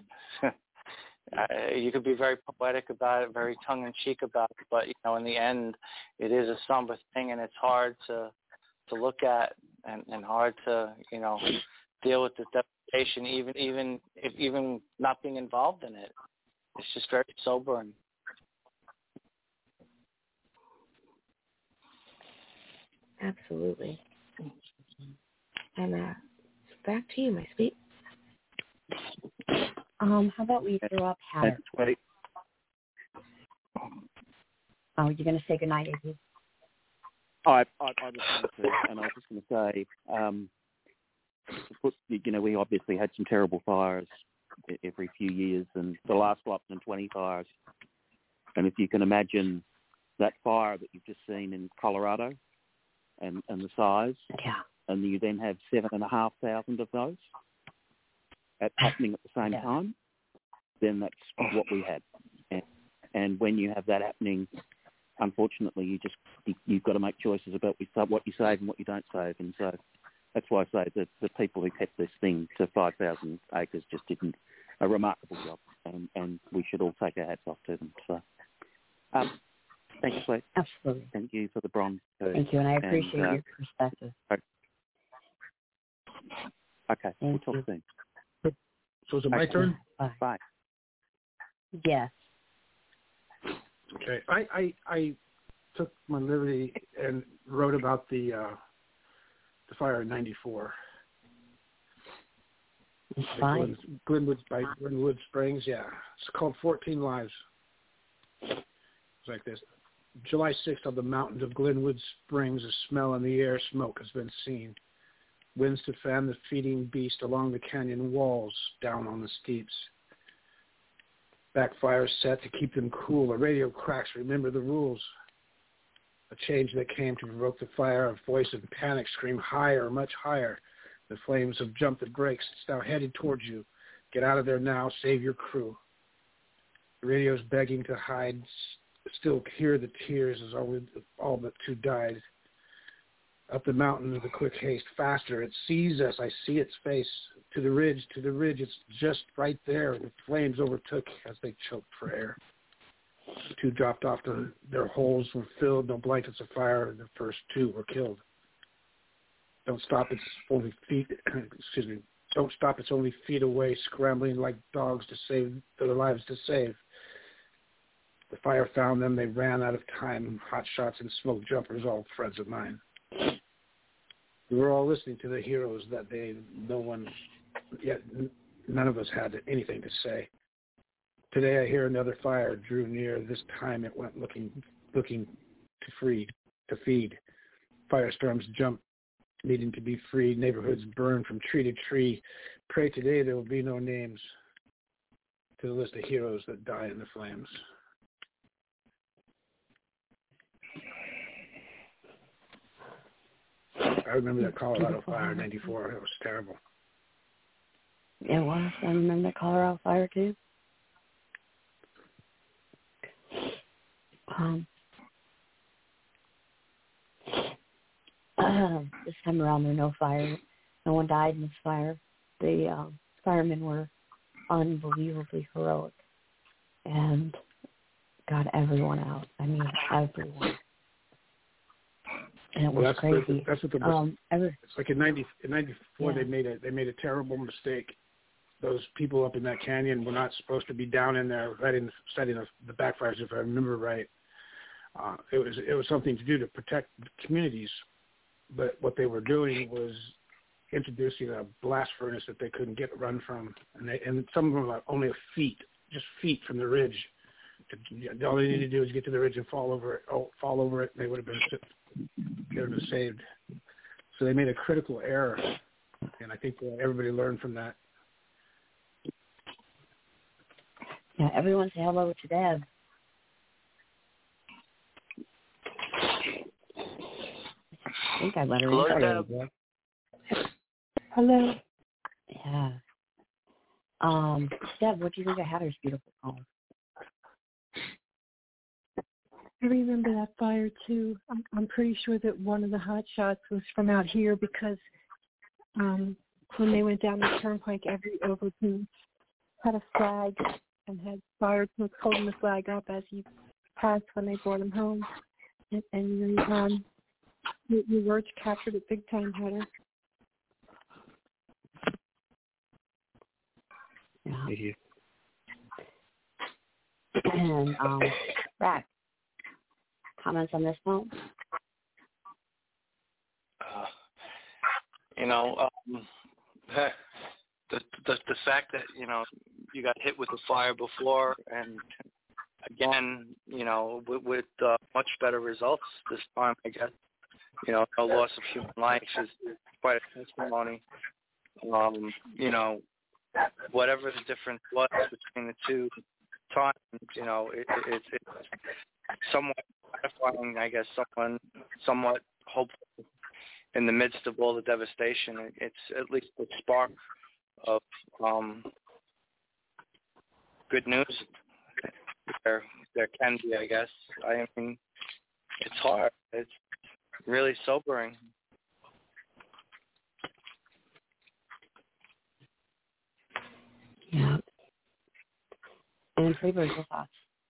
You could be very poetic about it, very tongue-in-cheek about it, but in the end, it is a somber thing, and it's hard to look at and hard to deal with the devastation, even not being involved in it. It's just very sobering. Absolutely. And back to you, my sweet. How about we throw up Hatter? Oh, you're going to say goodnight, Izzy? I was just going to say, we obviously had some terrible fires every few years, and the last lot in 20 fires. And if you can imagine that fire that you've just seen in Colorado and the size, and you then have 7,500 of those happening at the same time, then that's what we had. And when you have that happening, unfortunately, you've got to make choices about what you save and what you don't save. And so that's why I say that the people who kept this thing to 5,000 acres just did a remarkable job, and we should all take our hats off to them. So, thank you, Sweet. Absolutely. Thank you for the bronze. Thank you, and I appreciate your perspective. Okay, we'll talk soon. So is it my turn? Bye. Yes. Okay. I took my liberty and wrote about the fire in '94. It's fine. Glenwood Springs, yeah. It's called 14 Lives. It's like this. July 6th, on the mountains of Glenwood Springs, a smell in the air, smoke has been seen. Winds to fan the feeding beast along the canyon walls, down on the steeps. Backfires set to keep them cool. A radio cracks, remember the rules. A change that came to provoke the fire, a voice of panic scream higher, much higher. The flames have jumped the brakes. It's now headed towards you. Get out of there now. Save your crew. The radio's begging to hide. Still hear the tears as all but two died. Up the mountain with a quick haste. Faster. It sees us. I see its face. To the ridge. It's just right there. The flames overtook as they choked for air. The two dropped off. Their holes were filled. No blankets of fire. The first two were killed. Don't stop. It's only feet. Excuse me. Don't stop. It's only feet away, scrambling like dogs to save their lives to save. The fire found them. They ran out of time. Hot shots and smoke jumpers, all friends of mine. We were all listening to the heroes that day. No one none of us had anything to say. Today I hear another fire drew near. This time it went looking to feed. Firestorms jump, needing to be freed. Neighborhoods burn from tree to tree. Pray today there will be no names to the list of heroes that die in the flames. I remember that Colorado fire in '94. It was terrible. It was. I remember that Colorado fire too. This time around, there were no fire. No one died in this fire. The firemen were unbelievably heroic and got everyone out. I mean, everyone. And it was crazy. That's what it's like in '94. Yeah. They made a terrible mistake. Those people up in that canyon were not supposed to be down in there right in setting the backfires, if I remember right. It was something to do to protect the communities, but what they were doing was introducing a blast furnace that they couldn't run from, and some of them were only feet from the ridge. All they needed to do was get to the ridge and fall over it, and they would have been saved. So they made a critical error, and I think everybody learned from that. Yeah, everyone say hello to Deb. I think I let her hello, in. Deb. Hello. Yeah. Deb, what do you think of Hatter's beautiful poem? I remember that fire too. I'm pretty sure that one of the hot shots was from out here because when they went down the turnpike, every overton had a flag and had fire trucks holding the flag up as you passed when they brought him home. And your words captured it big time, Hatter. Yeah. Thank you. And Brad, comments on this poem? The fact that you got hit with the fire before, and again, with much better results this time, I guess. No loss of human life is quite a testimony. Whatever the difference was between the two times, it's somewhat gratifying, I guess, somewhat hopeful in the midst of all the devastation. It's at least a spark of good news. There can be, I guess. I mean, it's hard. It's really sobering. Yeah. And Freebird, your thoughts?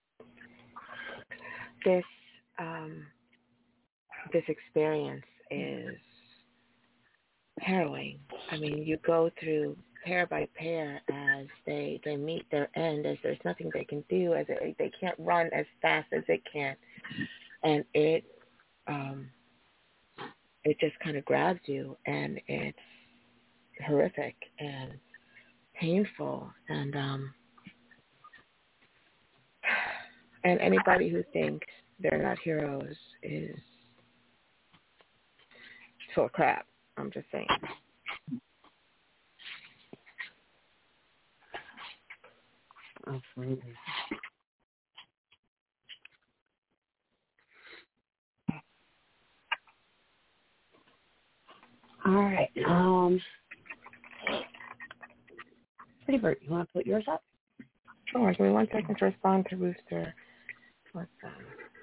This experience is harrowing. I mean, you go through pair by pair as they meet their end, as there's nothing they can do, as they can't run as fast as it can, and it just kind of grabs you, and it's horrific and painful, and anybody who thinks they're not heroes is full of crap. I'm just saying. Absolutely. All right. Freebird, you want to put yours up? Sure. Give me 1 second to respond to Rooster. What's that?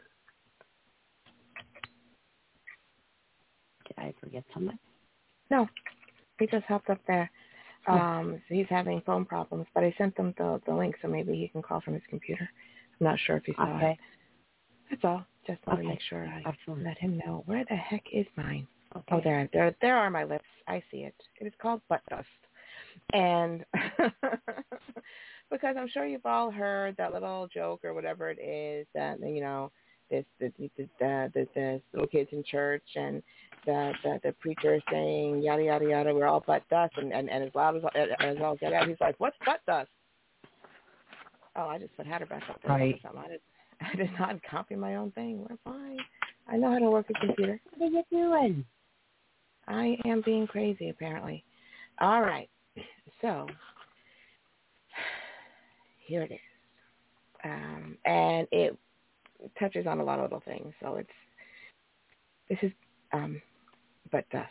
Did I forget something? No. He just hopped up there. So he's having phone problems, but I sent him the link, so maybe he can call from his computer. I'm not sure if he saw it. That's all. Just want to make sure I let him know. Where the heck is mine? Okay. Oh, there are my lips. I see it. It is called butt dust. And because I'm sure you've all heard that little joke or whatever it is that, there's little kids in church and the preacher is saying yada yada yada, we're all but dust, and as loud as all get out, he's like, what's but dust? Oh, I just put Hatter back up there. Right. I did not copy my own thing. We're fine. I know how to work a computer. What are you doing? I am being crazy, apparently. All right. So, here it is. And it touches on a lot of little things. So this is but dust.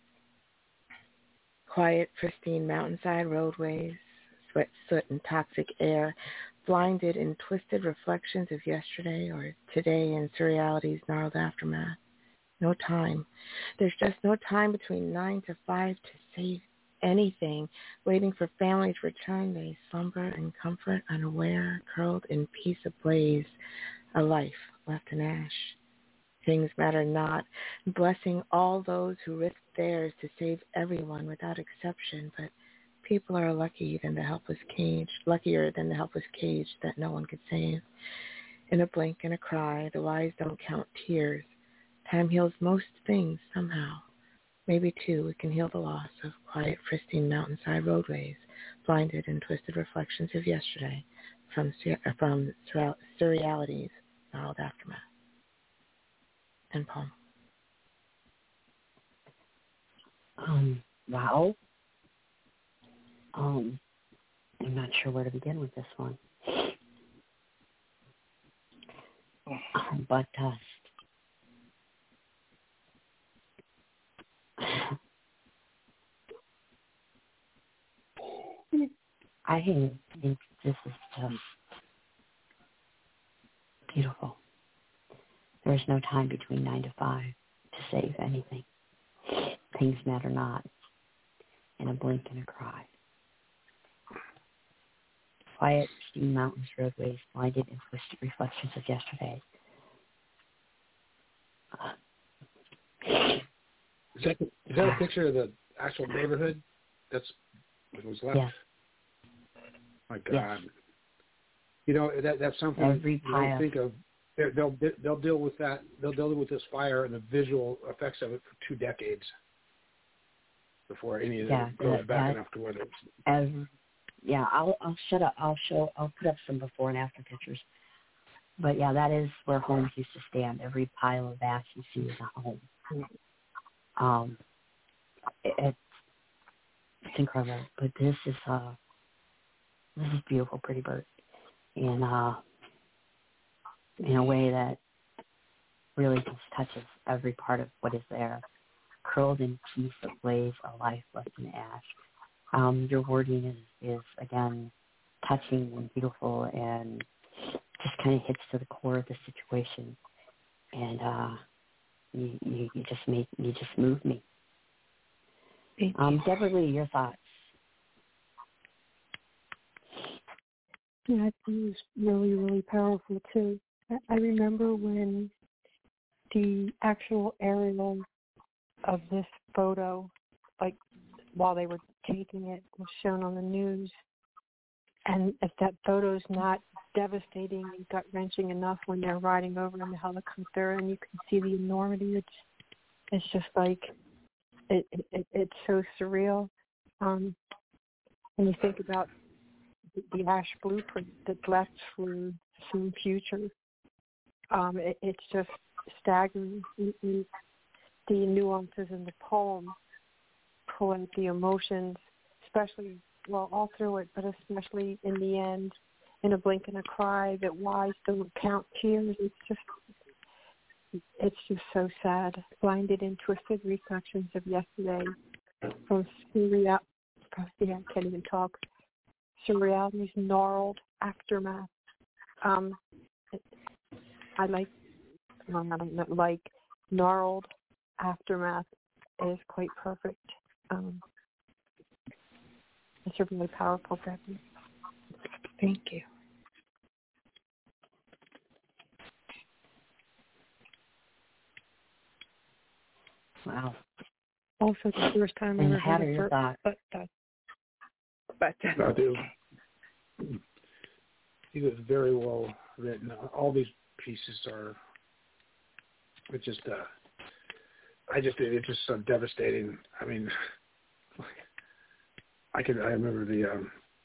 Quiet, pristine mountainside roadways, sweat, soot, and toxic air, blinded in twisted reflections of yesterday or today in surreality's gnarled aftermath. No time. There's just no time between 9 to 5 to save anything. Waiting for family to return, they slumber in comfort, unaware, curled in peace ablaze, a life left in ash. Things matter not, blessing all those who risk theirs to save everyone without exception, but people are luckier than the helpless cage that no one could save. In a blink and a cry, the wise don't count tears. Time heals most things somehow. Maybe, too, it can heal the loss of quiet, pristine mountainside roadways, blinded in twisted reflections of yesterday from surreality's gnarled aftermath. And poem. Wow. I'm not sure where to begin with this one. But dust. I think this is just beautiful. There is no time between 9 to 5 to save anything. Things matter not. In a blink and a cry. Quiet, steam mountains, roadways, blinded and twisted reflections of yesterday. Is that a picture of the actual neighborhood that's what was left? Yes. My God. Yes. You know, that's something Every you don't think of. They'll deal with that. They'll deal with this fire and the visual effects of it for 2 decades before any of it goes back enough to where there's. I'll shut up. I'll put up some before and after pictures. But yeah, that is where homes used to stand. Every pile of ash you see is a home. It's incredible. But this is beautiful, Pretty Bird, in a way that really just touches every part of what is there. Curled in peace, ablaze, a life left in ash. Your wording is again touching and beautiful, and just kind of hits to the core of the situation. And you just moved me. Deborah Lee, your thoughts? Yeah, I think it was really, really powerful too. I remember when the actual aerial of this photo, like while they were taking it, was shown on the news. And if that photo's not devastating and gut-wrenching enough when they're riding over in the helicopter and you can see the enormity, it's just like, it's so surreal. When you think about the ash blueprint that's left for some future, it's just staggering. The nuances in the poem pull out the emotions, especially, all through it, but especially in the end, in a blink and a cry, that wise don't count tears. It's just so sad. Blinded in twisted reflections of yesterday from I can't even talk. Surreality's gnarled aftermath. Gnarled aftermath is quite perfect. It's a really powerful presence. Thank you. Wow. Also, the first time I ever heard your thought? But I do. He was very well written. All these pieces are just it's just so devastating. I mean, I remember the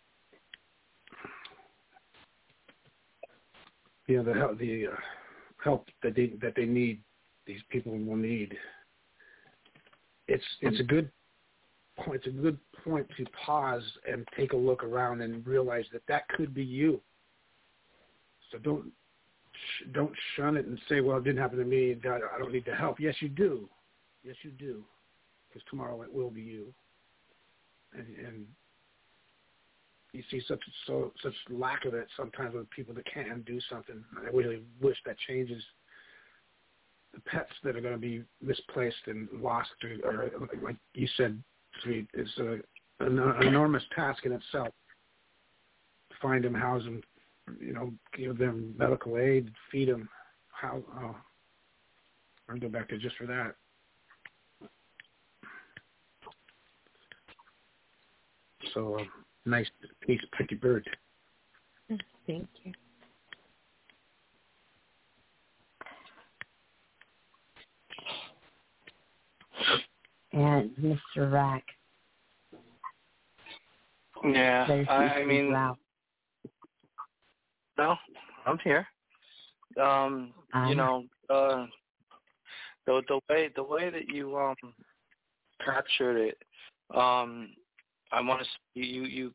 help that they need. These people will need. It's a good point. It's a good point to pause and take a look around and realize that could be you. So don't shun it and say, well, it didn't happen to me. I don't need the help. Yes, you do. Yes, you do. Because tomorrow it will be you. And you see such lack of it sometimes with people that can do something. I really wish that changes. The pets that are going to be misplaced and lost, or like you said, Sweet, is an enormous task in itself. To find them, house them, give them medical aid, feed them. I'll go back there just for that. So nice, pretty bird. Thank you. And Mr. Rack. Yeah, I mean, wow. No, I'm here. The way that you captured it, I want to you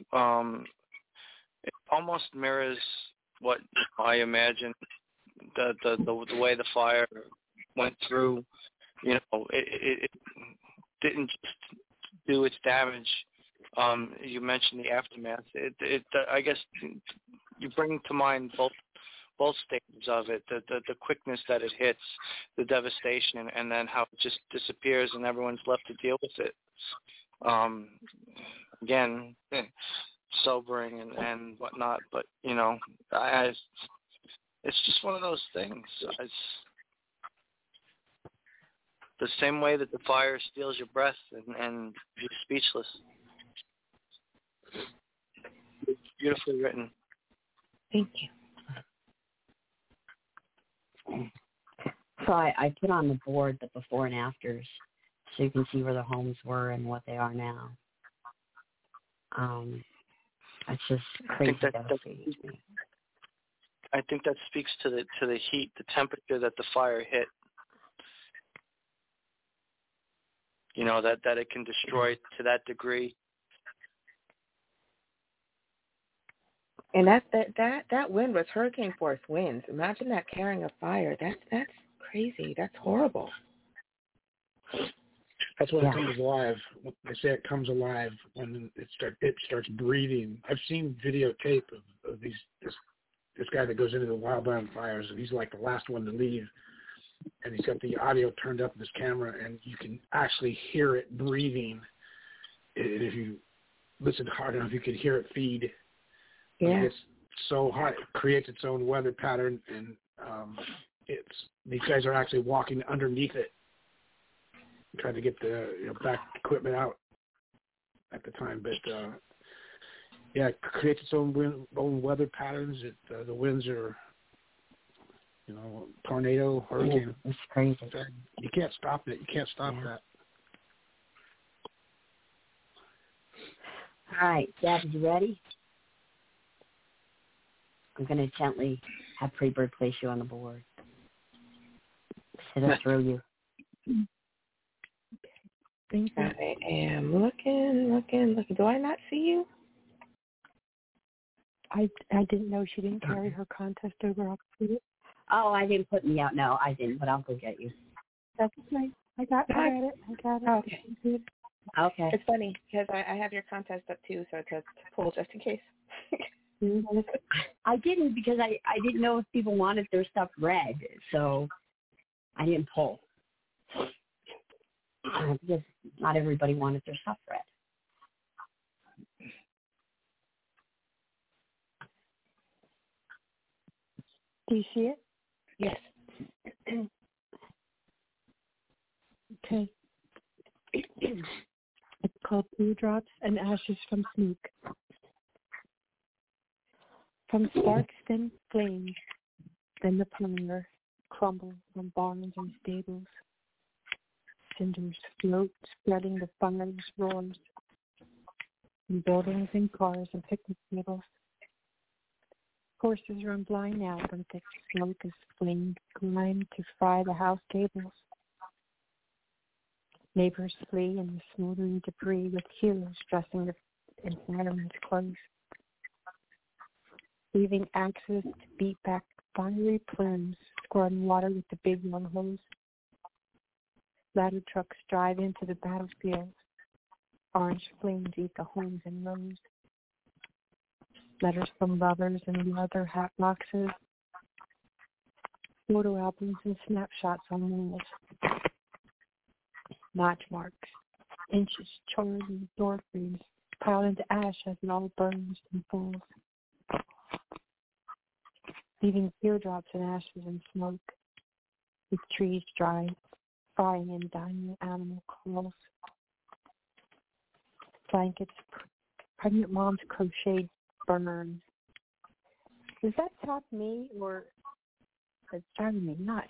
it almost mirrors what I imagine the way the fire went through. It didn't just do its damage. You mentioned the aftermath. I guess you bring to mind both stages of it, the quickness that it hits, the devastation, and then how it just disappears and everyone's left to deal with it. Again, sobering and whatnot, but it's just one of those things. It's the same way that the fire steals your breath and you're speechless. It's beautifully written. Thank you. So I put on the board the before and afters so you can see where the homes were and what they are now. It's just crazy. I think that speaks to the heat, the temperature that the fire hit. That it can destroy to that degree. And that wind was hurricane force winds. Imagine that carrying a fire. That's crazy. That's horrible. That's when it comes alive. They say it comes alive when it starts breathing. I've seen videotape of this guy that goes into the wildland fires, and he's like the last one to leave. And he's got the audio turned up with his camera, and you can actually hear it breathing. And if you listen hard enough, you can hear it feed. Yeah. It's so hot. It creates its own weather pattern, and these guys are actually walking underneath it, trying to get the back equipment out at the time. But it creates its own weather patterns. The winds are, tornado, hurricane. It's crazy. You can't stop it. You can't stop that. All right, Deb, you ready? I'm going to gently have Pre-Bird place you on the board. Sit up through you. Thank you. I am looking. Do I not see you? I didn't know she didn't carry her contest over. I'll see it. Oh, I didn't put me out. No, I didn't, but I'll go get you. That's okay. I got it. Okay. Okay. It's funny because I have your contest up too, so to pull just in case. I didn't because I didn't know if people wanted their stuff read, so I didn't pull. Because not everybody wanted their stuff read. Do you see it? Yes. Okay. It's called Dewdrops and Ashes from Smoke. From sparks then flames, then the plunder crumble from barns and stables. cinders float, spreading the fire's roars. In buildings and cars and picnic tables. Horses run blind now from thick smoke as flames climb to fry the house gables. Neighbors flee in the smoldering debris with heroes dressing the environment's clothes. Leaving axes to beat back fiery plumes, squirting water with the big long hose. Ladder trucks drive into the battlefield. Orange flames eat the homes and rows. Letters from lovers in leather hat boxes. Photo albums and snapshots on walls. Notch marks, inches charred in door frames, piled into ash as it all burns and falls. Leaving teardrops and ashes and smoke, with trees dry, frying in dying animal calls. Blankets, pregnant mom's crocheted burns. Does that top me or it's driving me nuts?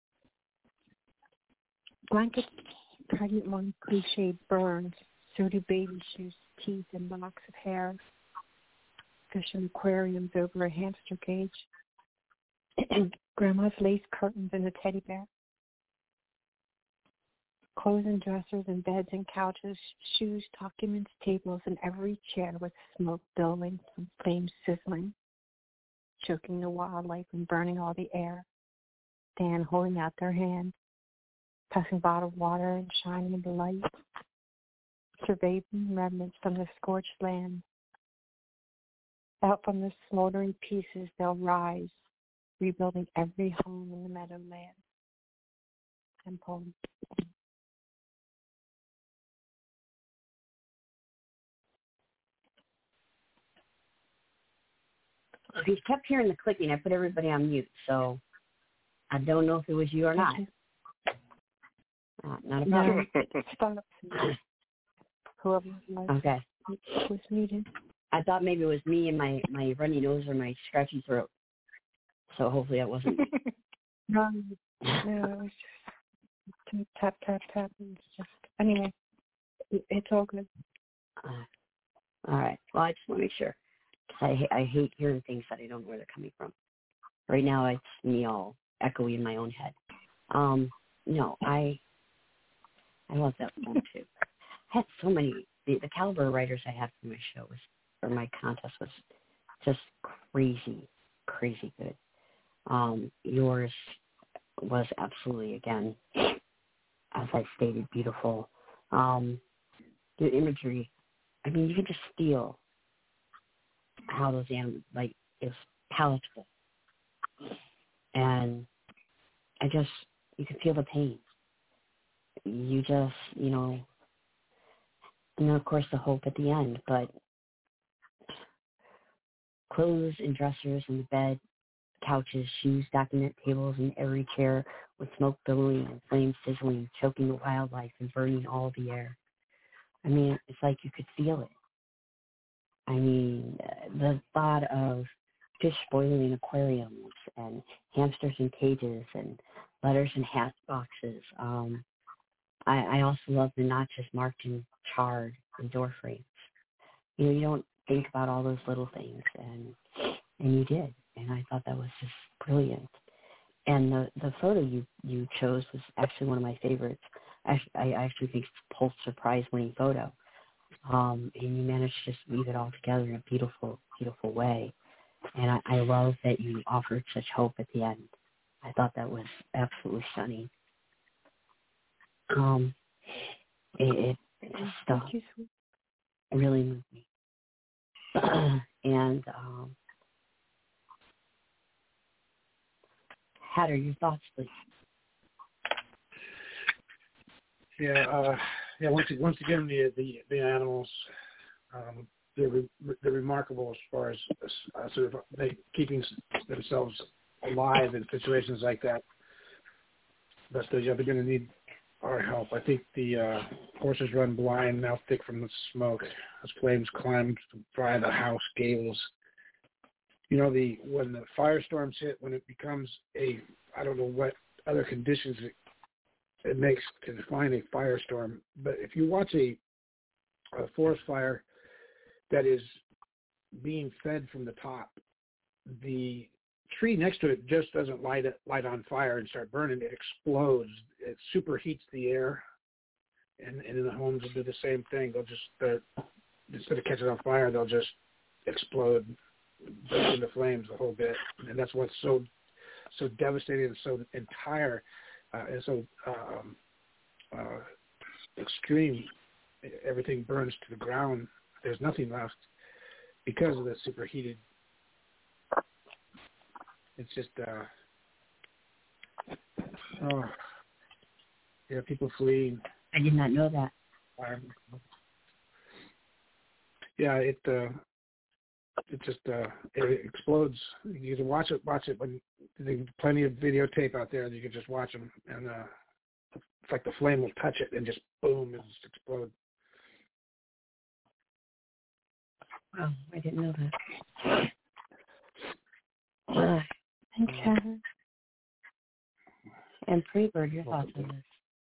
Blankets, pregnant mom's crocheted burns. So do baby shoes, teeth, and locks of hair. Fish in aquariums over a hamster cage. Grandma's lace curtains and a teddy bear. Clothes and dressers and beds and couches, shoes, documents, tables, and every chair with smoke billowing from flames sizzling, choking the wildlife and burning all the air. Dan holding out their hand, passing bottled water and shining in the light, surveying remnants from the scorched land. Out from the smoldering pieces they'll rise, rebuilding every home in the meadowland. And poem. If you kept hearing the clicking, I put everybody on mute, so I don't know if it was you or not. Not a problem. Stop. Whoever okay. was muted. I thought maybe it was me and my runny nose or my scratchy throat. So hopefully it wasn't. No, it was just tap, tap, tap. It's just, anyway, it's all good. All right. Well, I just want to make sure. I hate hearing things that I don't know where they're coming from. Right now, it's me all echoey in my own head. No, I love that poem too. I had so many. The caliber of writers I had for my show for my contest was just crazy good. Yours was absolutely, again, as I stated, beautiful. The imagery. I mean, you can just feel how those animals, like, is palatable. And you can feel the pain. You just, and then, of course, the hope at the end, but clothes and dressers in the bed, couches, shoes, document tables, and every chair with smoke billowing and flames sizzling, choking the wildlife and burning all the air. I mean, it's like you could feel it. I mean, the thought of fish boiling in aquariums and hamsters in cages and letters in hat boxes. I also love the notches marked in charred in door frames. You don't think about all those little things, and you did, and I thought that was just brilliant. And the photo you chose was actually one of my favorites. I actually think it's a Pulitzer Prize-winning photo. And you managed to just weave it all together in a beautiful, beautiful way. And I love that you offered such hope at the end. I thought that was absolutely stunning. It just really moved me. And Hatter, your thoughts, please. Yeah. Once again, the animals, they're remarkable as far as sort of keeping themselves alive in situations like that. But they're going to need our help. I think the horses run blind, now thick from the smoke, as flames climb to fry the house gables. When the firestorms hit, when it becomes I don't know what other conditions it it makes to define a firestorm. But if you watch a forest fire that is being fed from the top, the tree next to it just doesn't light on fire and start burning. It explodes. It superheats the air, and in the homes will do the same thing. They'll just instead of catching on fire, they'll just explode, burst into flames the whole bit. And that's what's so devastating and so entire and so extreme. Everything burns to the ground. There's nothing left because of the superheated. It's just, people fleeing. I did not know that. Yeah, it just it explodes. You can watch it when there's plenty of videotape out there. You can just watch them, and it's like the flame will touch it and just boom, it just explodes. Wow, I didn't know that. Okay. And Freebird, your thoughts on this?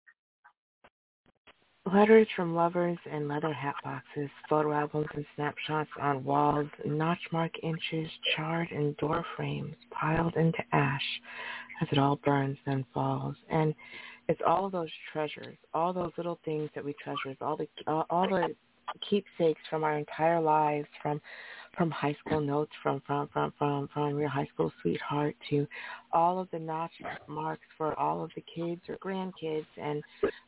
Letters from lovers in leather hat boxes, photo albums and snapshots on walls, notch mark inches charred in door frames, piled into ash as it all burns then falls. And it's all of those treasures, all those little things that we treasure, all the keepsakes from our entire lives, from high school notes, from your high school sweetheart, to all of the notch marks for all of the kids or grandkids, and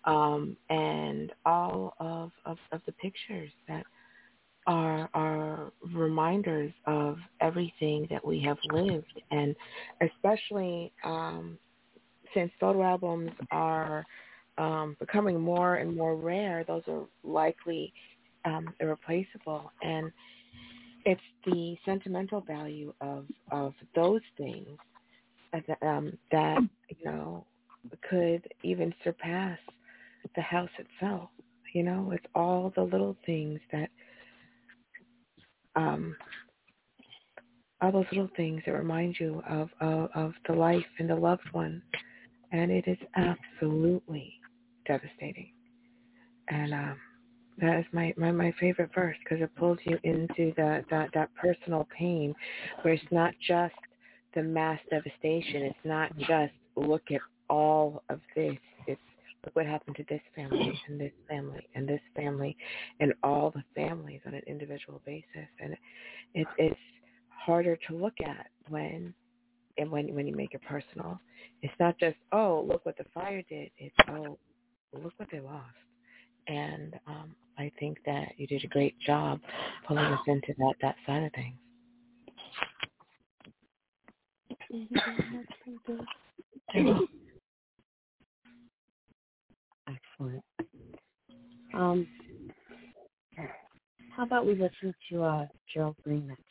all of the pictures that are reminders of everything that we have lived. And especially since photo albums are becoming more and more rare, those are likely irreplaceable. And it's the sentimental value of those things that could even surpass the house itself. It's all the little things that remind you of the life and the loved one, and it is absolutely devastating. And that is my favorite verse, because it pulls you into that personal pain, where it's not just the mass devastation. It's not just look at all of this. It's look what happened to this family and this family and this family and all the families on an individual basis. And it's harder to look at when you make it personal. It's not just, oh, look what the fire did. It's, oh, look what they lost. And I think that you did a great job pulling us into that side of things. Excellent. How about we listen to Gerald Green next?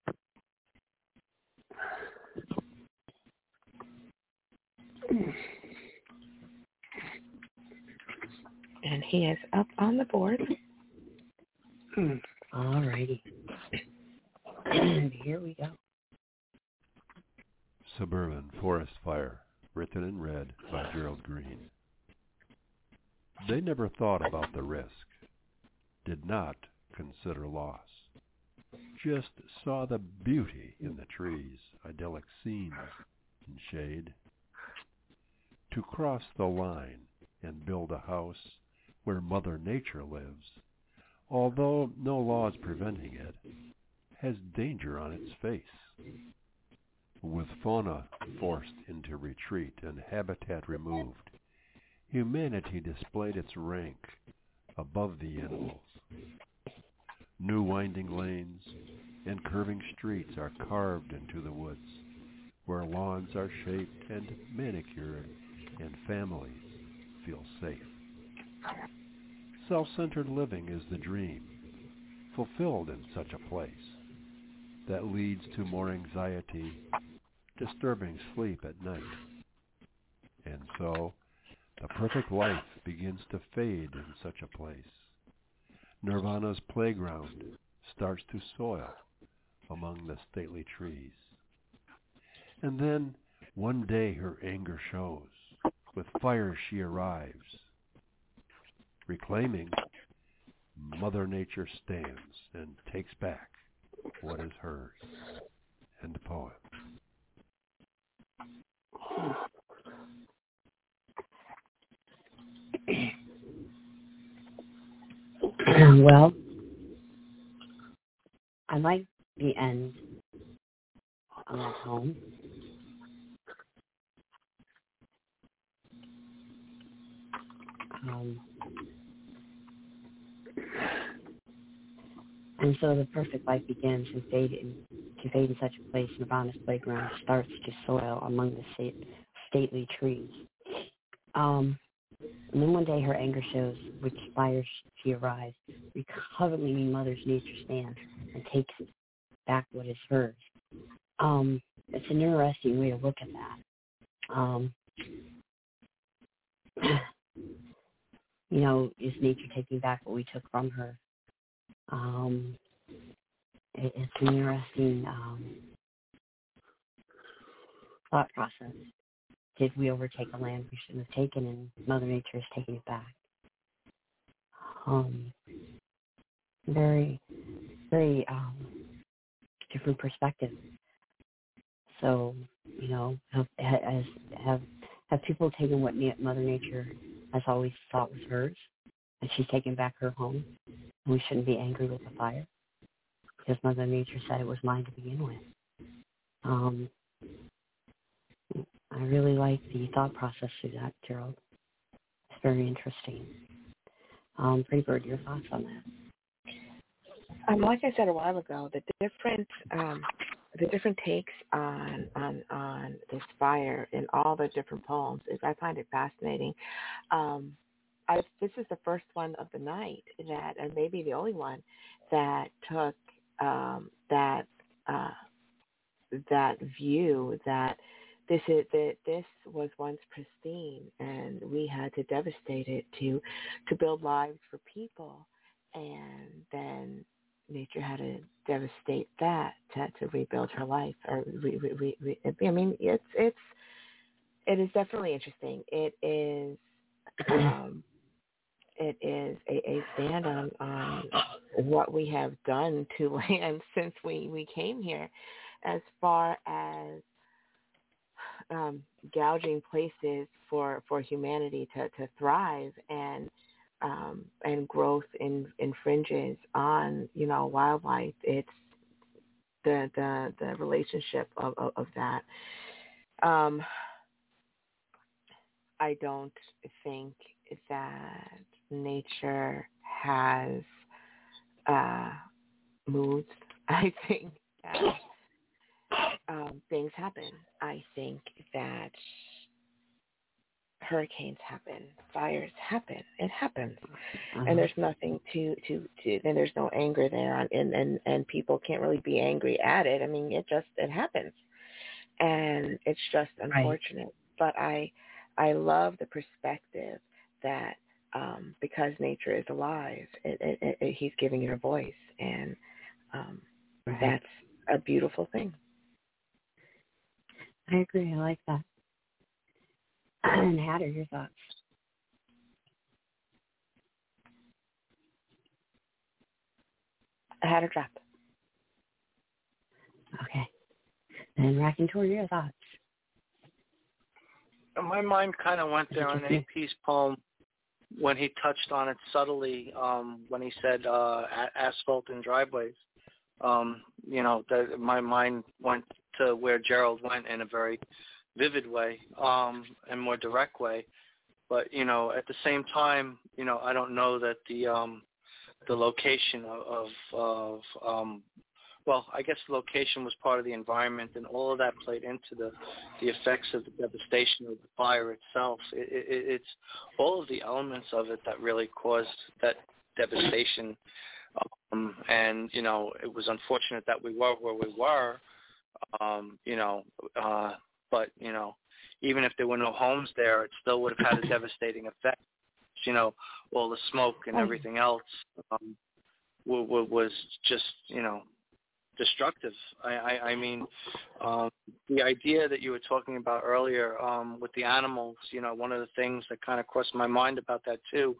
And he is up on the board. All righty. And here we go. Suburban Forest Fire, written in red by Gerald Green. They never thought about the risk, did not consider loss, just saw the beauty in the trees, idyllic scenes in shade. To cross the line and build a house where Mother Nature lives, although no laws preventing it, has danger on its face. With fauna forced into retreat and habitat removed, humanity displayed its rank above the animals. New winding lanes and curving streets are carved into the woods, where lawns are shaped and manicured and families feel safe. Self-centered living is the dream, fulfilled in such a place, that leads to more anxiety, disturbing sleep at night. And so, the perfect life begins to fade in such a place. Nirvana's playground starts to soil among the stately trees. And then, one day her anger shows, with fire she arrives. Reclaiming, Mother Nature stands and takes back what is hers. End poem. Well, I like the end of that poem. And so the perfect life begins to fade in such a place. Nirvana's playground starts to soil among the stately trees. And then one day her anger shows which fire she arrives, recovering Mother Nature stands and takes back what is hers. It's an interesting way to look at that. Is nature taking back what we took from her? It's an interesting thought process. Did we overtake a land we shouldn't have taken, and Mother Nature is taking it back? Very, very different perspective. So, have people taken what Mother Nature has always thought was hers, and she's taken back her home, and we shouldn't be angry with the fire because Mother Nature said it was mine to begin with. I really like the thought process through that, Gerald. It's very interesting. Pretty Bird, your thoughts on that? Like I said a while ago, the different takes on this fire in all the different poems I find it fascinating. This is the first one of the night that, and maybe the only one that took that view that this was once pristine, and we had to devastate it to build lives for people, and then nature had to devastate that to rebuild her life. Or I mean, it is definitely interesting. It is a stand on what we have done to land since we came here, as far as gouging places for humanity to thrive, and growth infringes on wildlife. It's the relationship of that. I don't think that nature has moods. I think that things happen. I think that hurricanes happen, fires happen. It happens, and there's nothing to and there's no anger there, and people can't really be angry at it. I mean, it happens, and it's just unfortunate. But I love the perspective that because nature is alive, he's giving it a voice, and that's a beautiful thing. I agree. I like that. And Hatter, your thoughts? Hatter drop. Okay. And Raconteur, your thoughts? My mind kind of went there on A.P.'s poem when he touched on it subtly, when he said asphalt and driveways. That my mind went to where Gerald went in a very vivid way, and more direct way. But, at the same time, I don't know that the location of I guess the location was part of the environment, and all of that played into the effects of the devastation of the fire itself. It's all of the elements of it that really caused that devastation. And, it was unfortunate that we were where we were, but, even if there were no homes there, it still would have had a devastating effect. All the smoke and everything else was just, destructive. I mean, the idea that you were talking about earlier with the animals, one of the things that kind of crossed my mind about that too,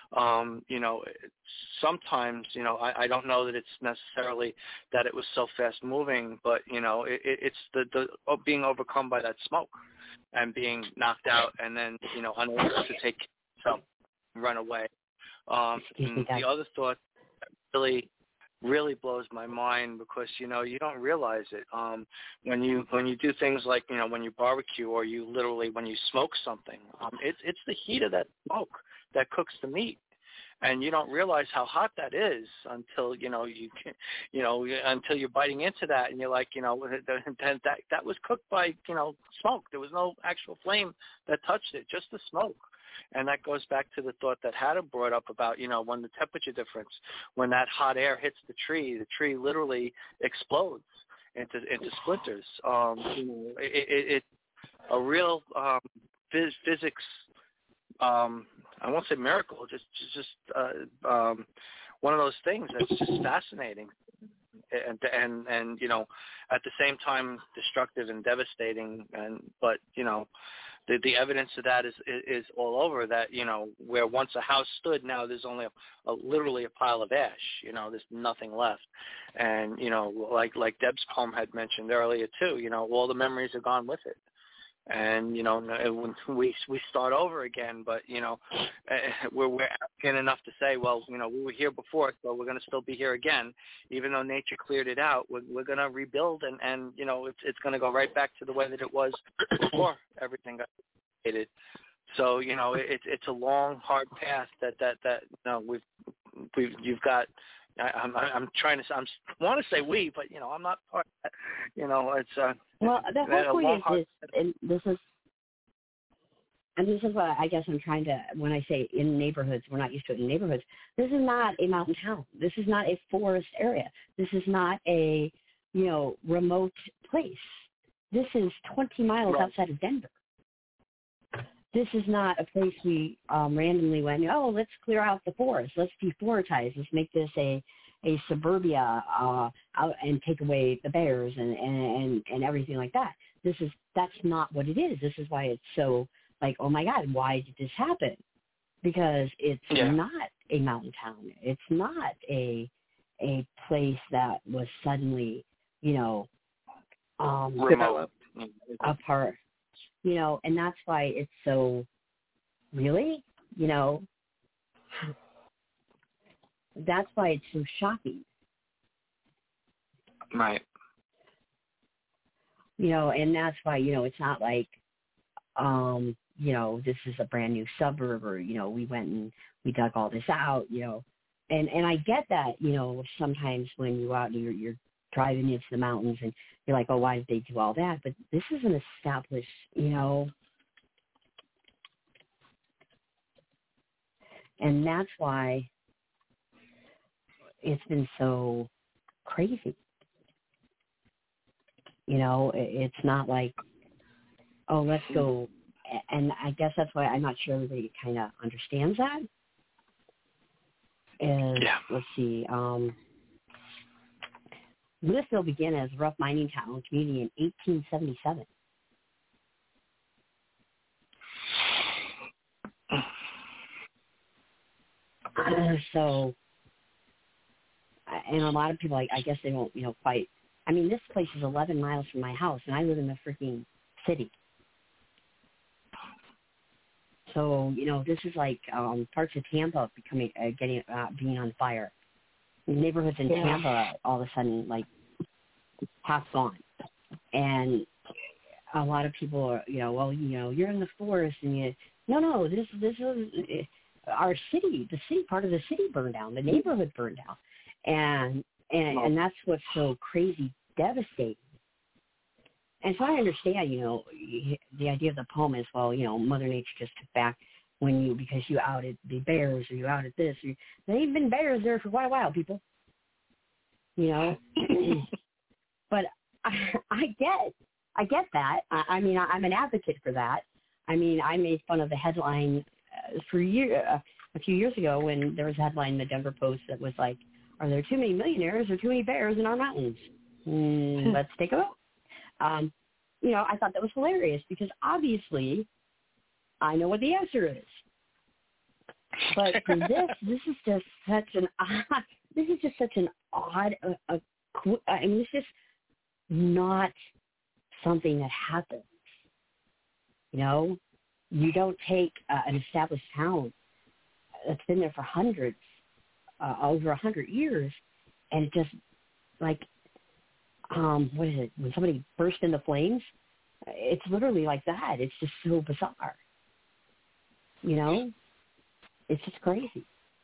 sometimes, I don't know that it's necessarily that it was so fast moving, but, it's the being overcome by that smoke and being knocked out and then, unable to take yourself and run away. And the other thought really blows my mind because you don't realize it when you do things like when you barbecue or you literally when you smoke something, it's the heat of that smoke that cooks the meat, and you don't realize how hot that is until until you're biting into that and you're like that was cooked by smoke. There was no actual flame that touched it, just the smoke. And that goes back to the thought that Hada brought up about, when the temperature difference, when that hot air hits the tree literally explodes into splinters. It's a real physics, I won't say miracle, just one of those things that's just fascinating. And at the same time destructive and devastating, but the evidence of that is all over. That where once a house stood, now there's only literally a pile of ash. There's nothing left, and like Deb's poem had mentioned earlier too. All the memories are gone with it. And when we start over again, but we're arrogant enough to say, well, we were here before, so we're going to still be here again, even though nature cleared it out. We're going to rebuild, and it's going to go right back to the way that it was before everything got created. So it's a long, hard path that you've got. I'm trying to. I want to say we, but I'm not part of that. It's well, the whole point is, and this is what I guess I'm trying to. When I say in neighborhoods, we're not used to it in neighborhoods. This is not a mountain town. This is not a forest area. This is not a remote place. This is 20 miles outside of Denver. This is not a place we randomly went, let's clear out the forest. Let's deforestize. Let's make this a suburbia out and take away the bears and everything like that. That's not what it is. This is why it's so like, oh my God, why did this happen? Because it's not a mountain town. It's not a place that was suddenly, developed apart. And that's why it's so, really, that's why it's so shocking. Right. And that's why, it's not like, this is a brand new suburb or, we went and we dug all this out, and I get that, sometimes when you out and you're driving into the mountains and you're like, oh, why did they do all that? But this is an established, and that's why it's been so crazy. It's not like, oh, let's go. And I guess that's why I'm not sure everybody kind of understands that. Let's see. Louisville began as a rough mining town community in 1877. So, and a lot of people, I guess they don't, quite. I mean, this place is 11 miles from my house, and I live in the freaking city. So, this is like parts of Tampa being on fire. Neighborhoods in Tampa all of a sudden half gone, and a lot of people are you're in the forest and this is our city, the city part of the city burned down, the neighborhood burned down, and that's what's so crazy devastating. And so I understand the idea of the poem is, well, Mother Nature just took back because you outed the bears or you outed this. There ain't been bears there for quite a while, people. But I get that. I mean, I'm an advocate for that. I mean, I made fun of the headline a few years ago when there was a headline in the Denver Post that was like, are there too many millionaires or too many bears in our mountains? Let's take a vote. I thought that was hilarious because obviously I know what the answer is. But for this is just such an odd, it's just not something that happens. You don't take an established town that's been there for hundreds, over 100 years, and it just like, what is it? When somebody bursts into flames, it's literally like that. It's just so bizarre. It's just crazy.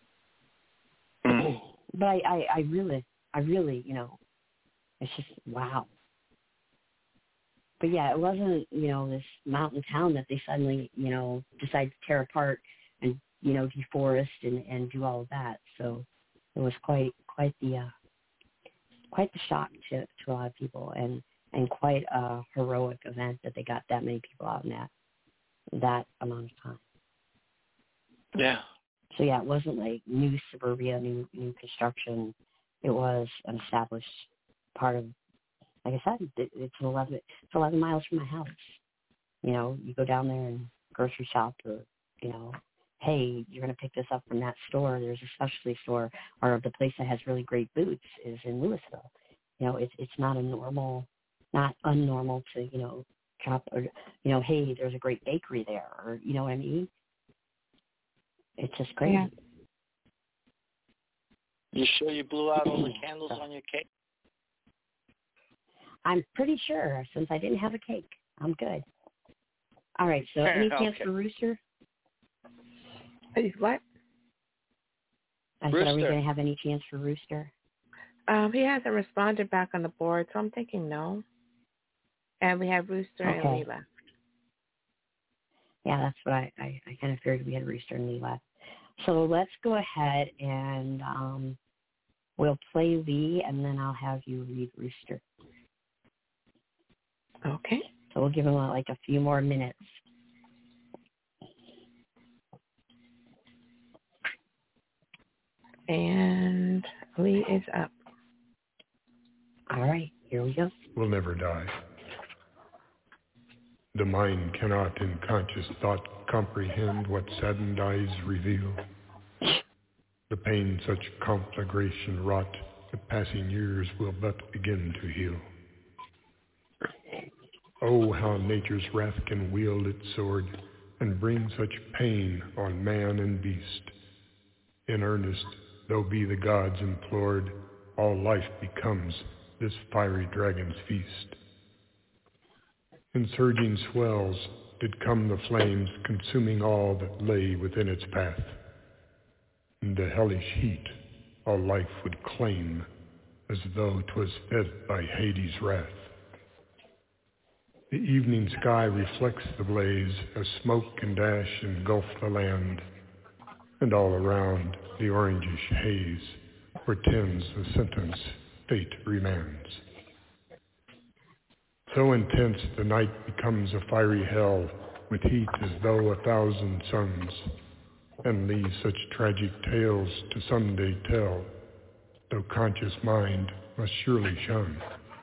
But I really, it's just wow. But yeah, it wasn't, this mountain town that they suddenly, decided to tear apart and, deforest and do all of that. So it was quite the shock to a lot of people and quite a heroic event that they got that many people out in that amount of time. Yeah. So yeah, it wasn't like new suburbia, new construction. It was an established part of, like I said, it's 11 miles from my house. You go down there and grocery shop, or hey, you're going to pick this up from that store. There's a specialty store, or the place that has really great boots is in Louisville. It's not not unnormal to shop, or hey, there's a great bakery there, or you know what I mean. It's just crazy. Yeah. You sure you blew out all the candles on your cake? I'm pretty sure, since I didn't have a cake. I'm good. All right, so any chance for Rooster? What? I said, are we going to have any chance for Rooster? He hasn't responded back on the board, so I'm thinking no. And we have Rooster and Lee left. Yeah, that's what I kind of figured. We had Rooster and Lee left. So let's go ahead and we'll play Lee, and then I'll have you read Rooster. Okay. So we'll give him like a few more minutes. And Lee is up. All right, here we go. Will never die. The mind cannot in conscious thought comprehend what saddened eyes reveal. The pain such conflagration wrought, the passing years will but begin to heal. Oh, how nature's wrath can wield its sword and bring such pain on man and beast. In earnest, though be the gods implored, all life becomes this fiery dragon's feast. In surging swells did come the flames, consuming all that lay within its path. In the hellish heat all life would claim, as though 'twas fed by Hades' wrath. The evening sky reflects the blaze, as smoke and ash engulf the land, and all around the orangish haze portends the sentence fate remands. So intense the night becomes a fiery hell, with heat as though 1,000 suns, and leaves such tragic tales to someday tell, though conscious mind must surely shun.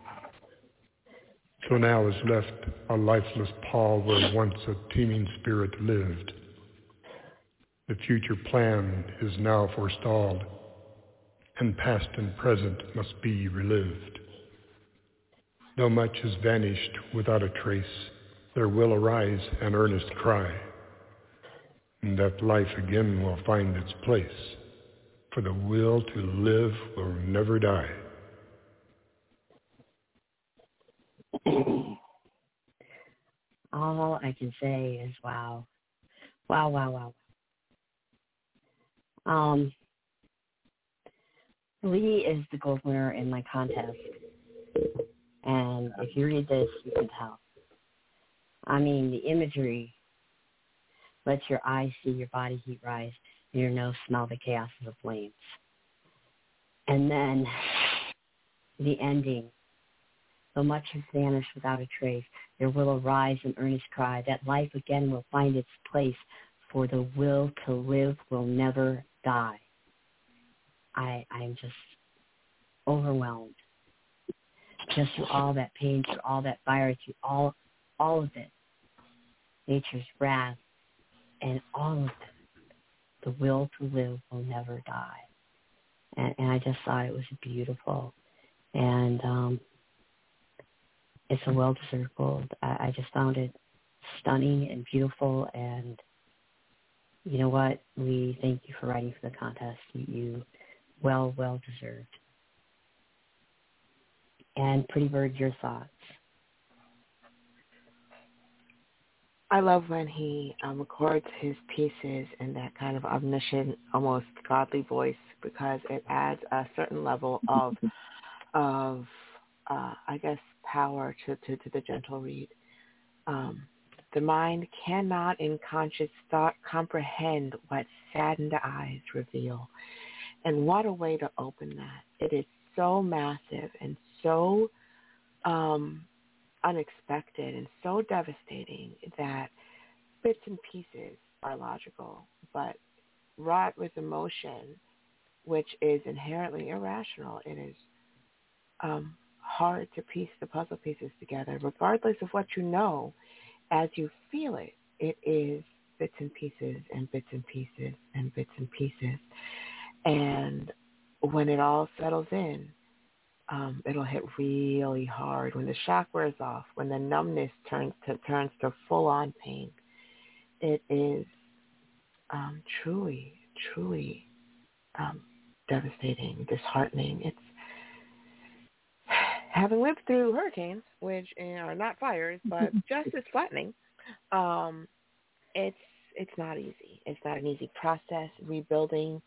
So now is left a lifeless pall where once a teeming spirit lived. The future plan is now forestalled, and past and present must be relived. Though much has vanished without a trace, there will arise an earnest cry, and that life again will find its place, for the will to live will never die. All I can say is wow. Wow, wow, wow. Lee is the gold winner in my contest. And if you read this, you can tell. I mean, the imagery lets your eyes see your body heat rise and your nose smell the chaos of the flames. And then the ending. Though much has vanished without a trace, there will arise an earnest cry that life again will find its place, for the will to live will never die. I am just overwhelmed. just through all that pain, through all that fire, through all of it, nature's wrath, and all of it, the will to live will never die. And I just thought it was beautiful. And it's a well-deserved gold. I just found it stunning and beautiful. And you know what? We thank you for writing for the contest. You well deserved. And Pretty Bird, your thoughts? I love when he records his pieces in that kind of omniscient, almost godly voice, because it adds a certain level of I guess, power to the gentle read. The mind cannot in conscious thought comprehend what saddened eyes reveal. And what a way to open that. It is so massive and so unexpected and so devastating that bits and pieces are logical, but wrought with emotion, which is inherently irrational, it is hard to piece the puzzle pieces together. Regardless of what you know, as you feel it, it is bits and pieces and bits and pieces and bits and pieces. And when it all settles in, it'll hit really hard. When the shock wears off, when the numbness turns to full-on pain, it is truly devastating, disheartening. It's having lived through hurricanes, which are not fires, but just as flattening. It's not easy. It's not an easy process. Rebuilding,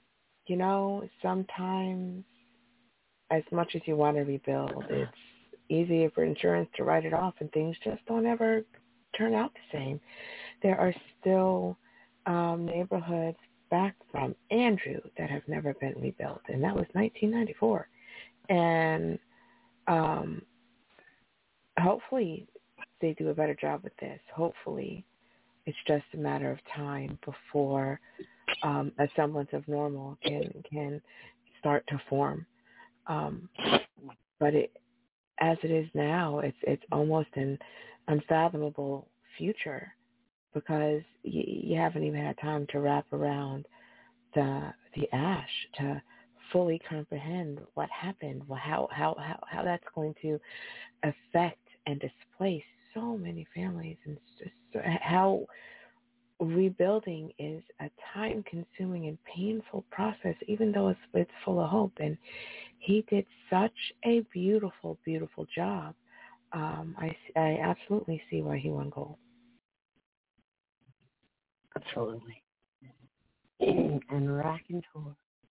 sometimes as much as you want to rebuild, it's easier for insurance to write it off, and things just don't ever turn out the same. There are still neighborhoods back from Andrew that have never been rebuilt, and that was 1994. And hopefully they do a better job with this. Hopefully it's just a matter of time before a semblance of normal can start to form. But as it is now, it's almost an unfathomable future, because you haven't even had time to wrap around the ash to fully comprehend what happened, how that's going to affect and displace so many families, and just how rebuilding is a time-consuming and painful process, even though it's full of hope. And he did such a beautiful, beautiful job. I absolutely see why he won gold. Absolutely. And Raconteur.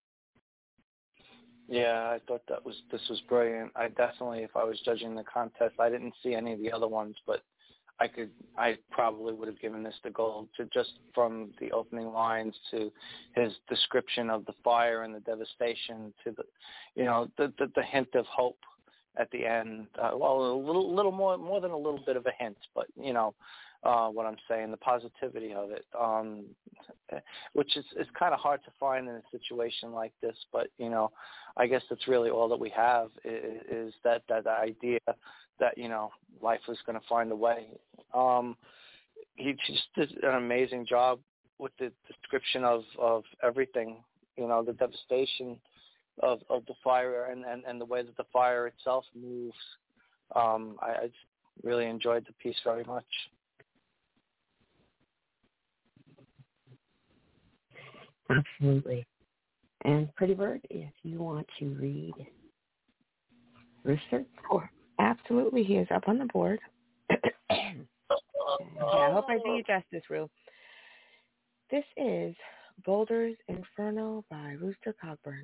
Yeah, I thought this was brilliant. I definitely, if I was judging the contest, I didn't see any of the other ones, but I probably would have given this the gold, just from the opening lines to his description of the fire and the devastation to the hint of hope at the end. Well, a little more than a little bit of a hint, but what I'm saying, the positivity of it, which is kind of hard to find in a situation like this. But I guess that's really all that we have is that idea that life is going to find a way. He just did an amazing job with the description of everything, the devastation of the fire and the way that the fire itself moves. I just really enjoyed the piece very much. Absolutely. And Pretty Bird, if you want to read Rooster? Sure. Absolutely. He is up on the board. I hope I do you justice, Rue. This is Boulder's Inferno by Rooster Cogburn.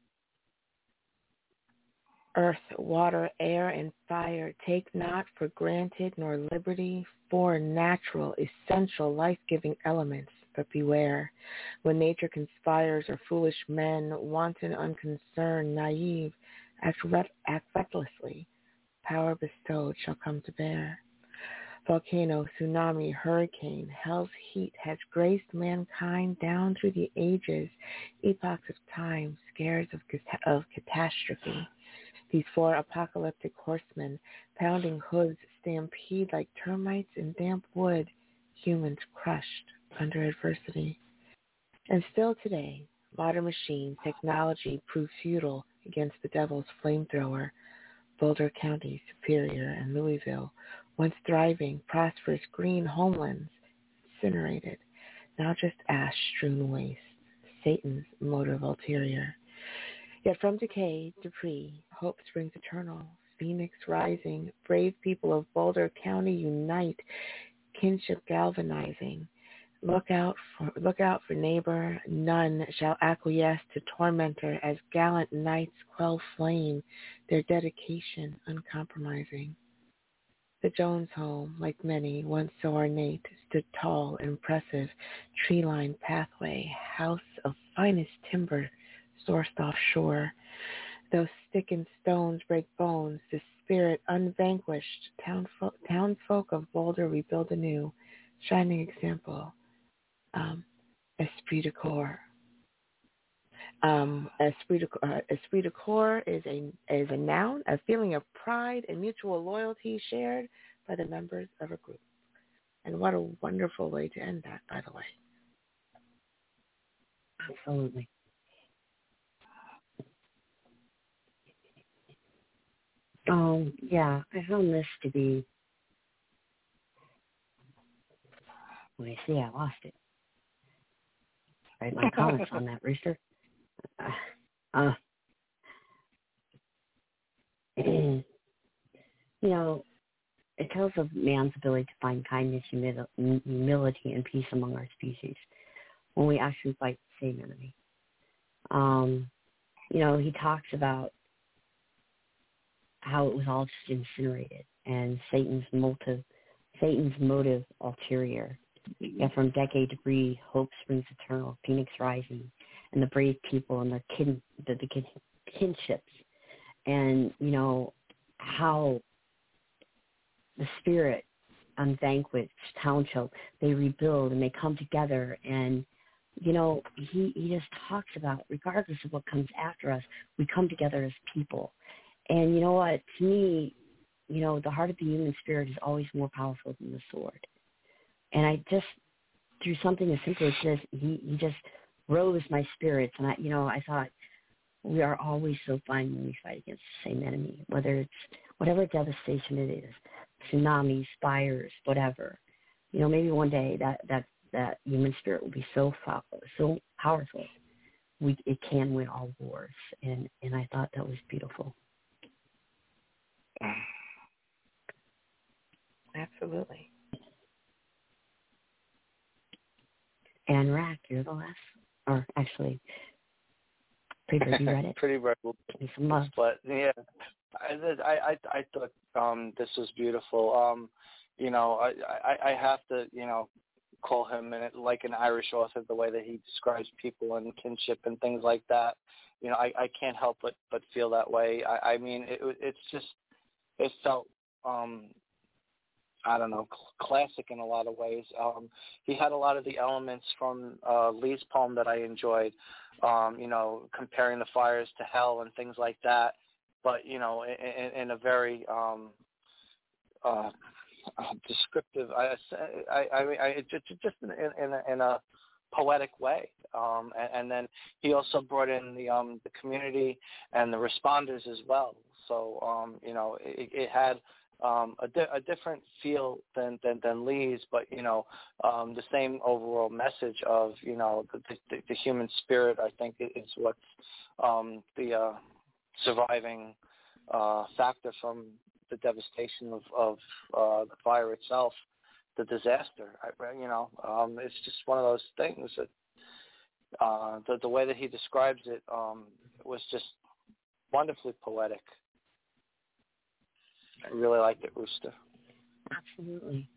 Earth, water, air, and fire take not for granted nor liberty, four natural, essential, life-giving elements. But beware, when nature conspires, or foolish men, wanton, unconcerned, naive, act recklessly, power bestowed shall come to bear. Volcano, tsunami, hurricane, hell's heat has graced mankind down through the ages, epochs of time, scares of catastrophe. These 4 apocalyptic horsemen, pounding hooves, stampede like termites in damp wood, humans crushed under adversity. And still today, modern machine technology proved futile against the devil's flamethrower. Boulder County, Superior, and Louisville, once thriving, prosperous green homelands, incinerated, now just ash-strewn waste, Satan's motive ulterior. Yet from decay, debris, hope springs eternal, phoenix rising, brave people of Boulder County unite, kinship galvanizing. Look out for neighbor, none shall acquiesce to tormentor as gallant knights quell flame, their dedication uncompromising. The Jones home, like many, once so ornate, stood tall, impressive, tree-lined pathway, house of finest timber, sourced offshore. Though stick and stones break bones, the spirit unvanquished, townsfolk of Boulder rebuild anew, shining example. Esprit de corps. Esprit de corps is a noun, a feeling of pride and mutual loyalty shared by the members of a group. And what a wonderful way to end that, by the way. Absolutely. Yeah, I found this to be, let me see, I lost it. Write my comments on that, Rooster. You know, it tells of man's ability to find kindness, humility, and peace among our species when we actually fight the same enemy. You know, he talks about how it was all just incinerated and Satan's motive ulterior. Yeah, from decade debris, hope springs eternal, phoenix rising, and the brave people and the kinships, and you know how the spirit unvanquished townfolk, they rebuild and they come together, and you know he just talks about regardless of what comes after us, we come together as people. And you know what? To me, you know, the heart of the human spirit is always more powerful than the sword. And I just, through something as simple as this, he just rose my spirits. And I thought we are always so fine when we fight against the same enemy, whether it's whatever devastation it is, tsunamis, fires, whatever. You know, maybe one day that human spirit will be so powerful, it can win all wars. And I thought that was beautiful. Absolutely. And Rack, you're the last, or actually, Pretty Bird, you read it? Pretty Bird will give me some love. But yeah, I thought this was beautiful. You know, I have to, you know, call him like an Irish author, the way that he describes people and kinship and things like that. You know, I can't help but feel that way. I mean, it felt I don't know, classic in a lot of ways. He had a lot of the elements from Lee's poem that I enjoyed, you know, comparing the fires to hell and things like that, but, you know, in a very descriptive, just in a poetic way. And then he also brought in the community and the responders as well. So, you know, it had a different feel than Lee's, but you know, the same overall message of, you know, the human spirit. I think is what's the surviving factor from the devastation of the fire itself, the disaster. You know, it's just one of those things that the way that he describes it was just wonderfully poetic. I really liked it, Rooster. Absolutely.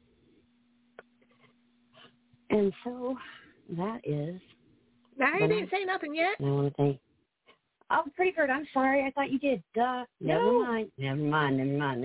And so that is... Now, you didn't say nothing yet. I want to thank... Oh, Pretty Bird, I'm sorry. I thought you did. Duh. No. Never mind.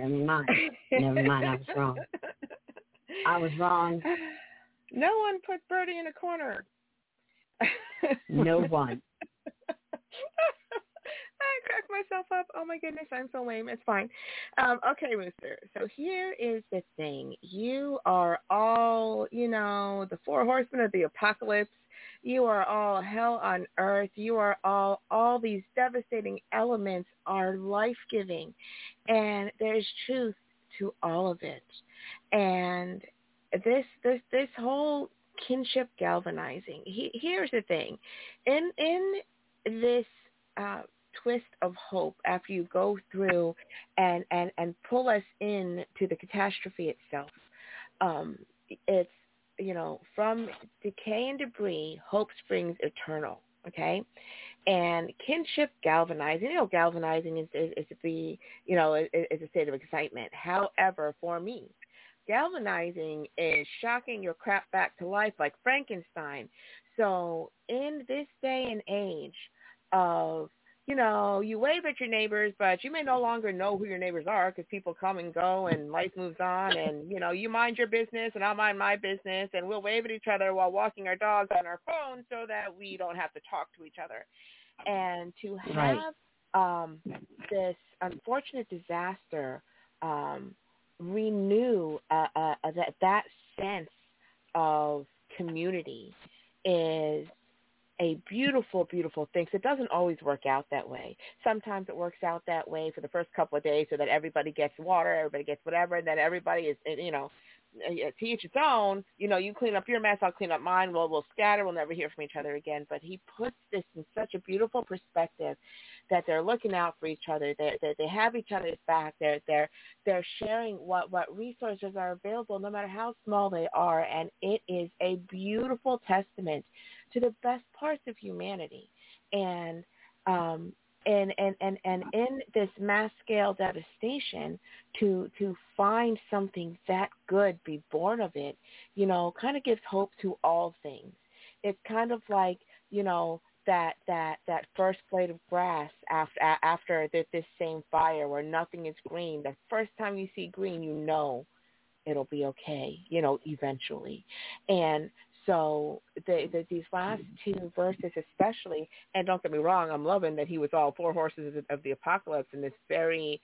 I was wrong. No one put Birdie in a corner. No one. I cracked myself up. Oh my goodness, I'm so lame. It's fine. Okay, Rooster. So here is the thing. You are all, the four horsemen of the apocalypse. You are all hell on earth. You are all these devastating elements are life-giving. And there's truth to all of it. And this whole kinship galvanizing. Here's the thing. In this twist of hope, after you go through and pull us in to the catastrophe itself, it's, from decay and debris, hope springs eternal. Okay, and kinship galvanizing. Galvanizing is to be, is a state of excitement. However, for me, galvanizing is shocking your crap back to life like Frankenstein. So in this day and age of, you wave at your neighbors, but you may no longer know who your neighbors are because people come and go and life moves on, and, you mind your business and I'll mind my business, and we'll wave at each other while walking our dogs on our phone so that we don't have to talk to each other. And to have this unfortunate disaster renew that sense of community is a beautiful, beautiful thing. So it doesn't always work out that way. Sometimes it works out that way for the first couple of days so that everybody gets water, everybody gets whatever, and then everybody is, to each its own. You clean up your mess, I'll clean up mine. We'll scatter. We'll never hear from each other again. But he puts this in such a beautiful perspective that they're looking out for each other. They have each other's back. They're sharing what resources are available, no matter how small they are. And it is a beautiful testament to the best parts of humanity. And in this mass scale devastation, to find something that good be born of it, kind of gives hope to all things. It's kind of like, that first blade of grass after this same fire where nothing is green. The first time you see green, it'll be okay, eventually. And so these last two verses especially, and don't get me wrong, I'm loving that he was all four horses of the apocalypse in this very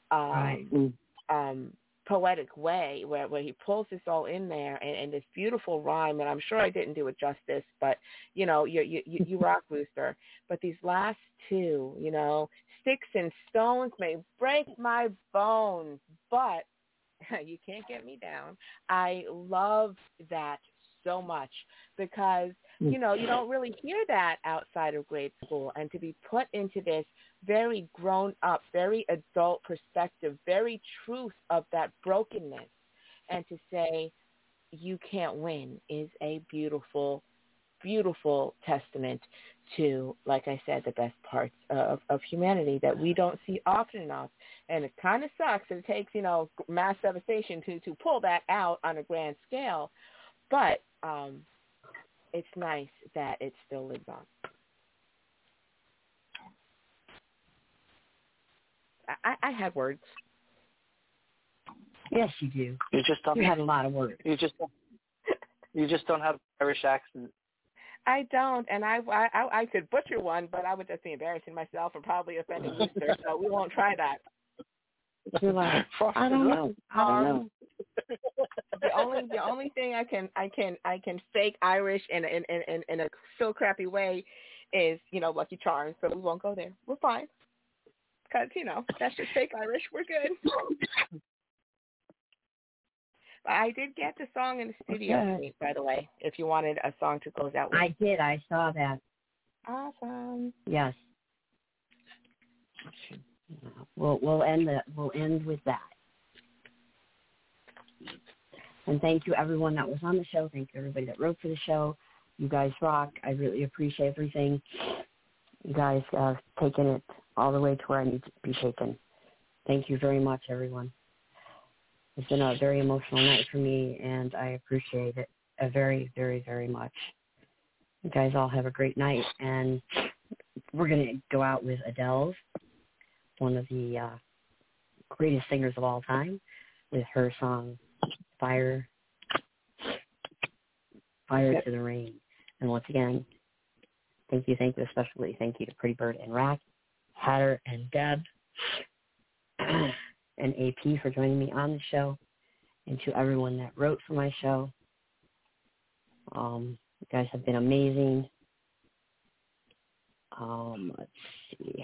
poetic way where he pulls this all in there and this beautiful rhyme. And I'm sure I didn't do it justice, but, you rock, Rooster. But these last two, sticks and stones may break my bones, but you can't get me down. I love that so much because, you don't really hear that outside of grade school. And to be put into this very grown up, very adult perspective, very truth of that brokenness, and to say you can't win is a beautiful, beautiful testament to, like I said, the best parts of humanity that we don't see often enough. And it kind of sucks that it takes, mass devastation to pull that out on a grand scale. But it's nice that it still lives on. I had words. Yes, you do. You had a lot of words. You just don't have Irish accent. I don't, and I could butcher one, but I would just be embarrassing myself and probably offending Rooster, so we won't try that. You're like, I don't know. The only thing I can fake Irish in a so crappy way is Lucky Charms, but we won't go there. We're fine because that's just fake Irish. We're good. But I did get the song in the studio, by the way. If you wanted a song to close out with, I did. I saw that. Awesome. Yes. We'll end with that. And thank you everyone that was on the show. Thank you everybody that wrote for the show. You guys rock. I really appreciate everything. You guys have taken it all the way to where I need to be taken. Thank you very much, everyone. It's been a very emotional night for me, and I appreciate it very, very, very much. You guys all have a great night, and we're going to go out with Adele, one of the greatest singers of all time, with her song, Fire to the Rain. And once again, thank you, especially thank you to Pretty Bird and Rack. Hatter and Deb, and AP for joining me on the show, and to everyone that wrote for my show. You guys have been amazing. Let's see.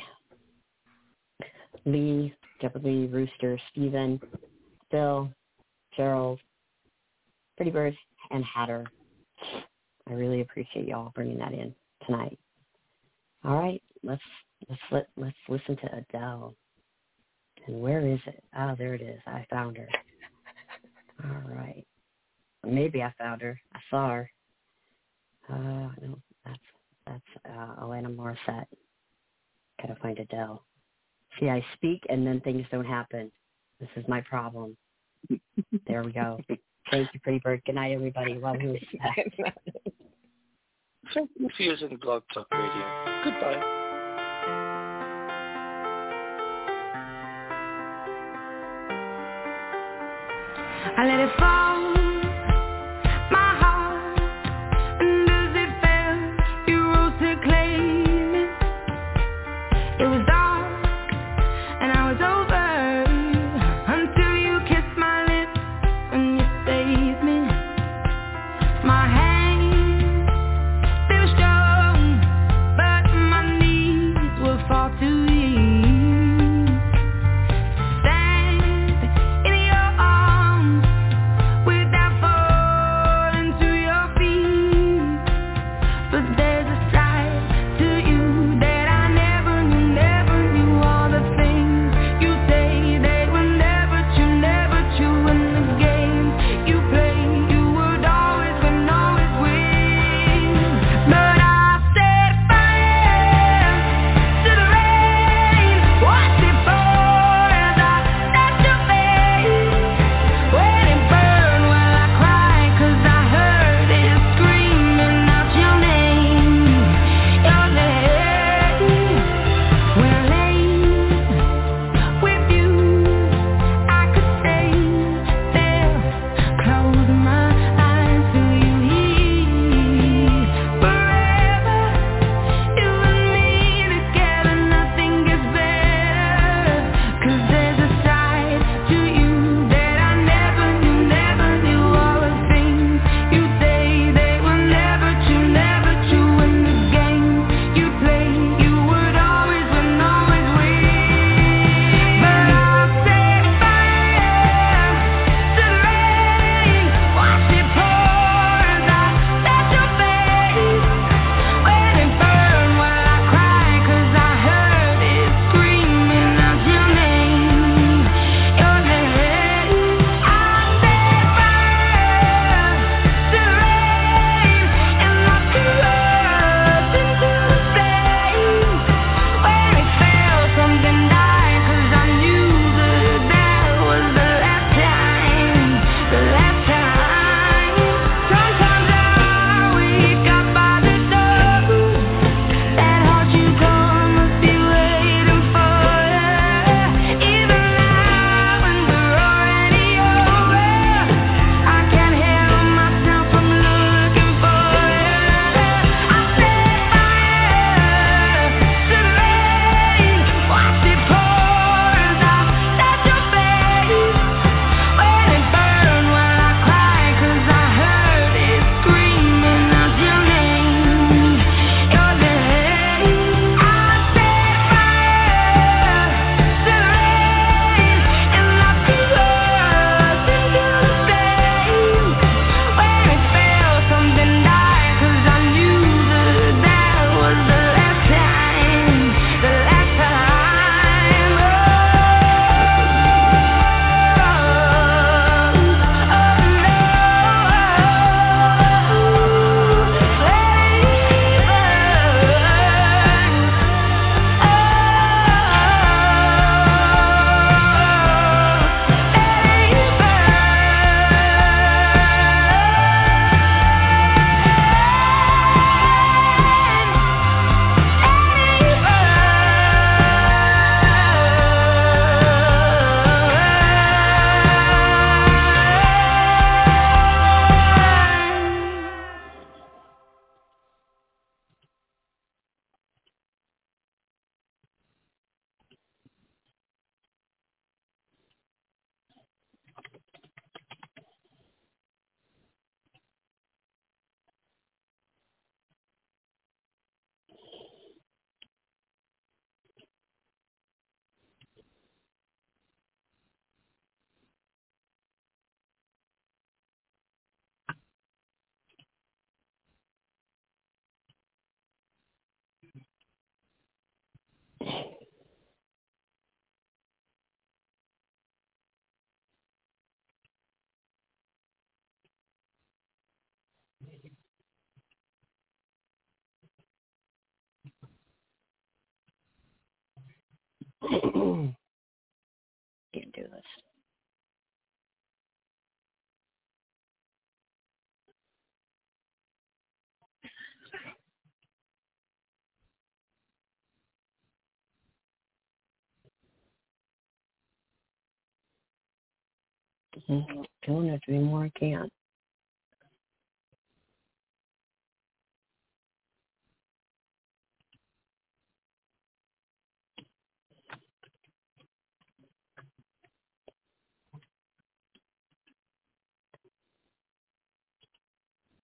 Lee, Jeopardy, Rooster, Steven, Bill, Gerald, Pretty Bird, and Hatter. I really appreciate y'all bringing that in tonight. All right, let's listen to Adele. And where is it? Oh, there it is. I found her. All right. Maybe I found her. I saw her. No, that's Alanis Morissette. Gotta find Adele. See, I speak and then things don't happen. This is my problem. There we go. Thank you, Pretty Bird. Good night, everybody. Love you. So confusing, Blog Talk Radio. Goodbye. I let it fall. Without can't do this. Doing it anymore, I can't.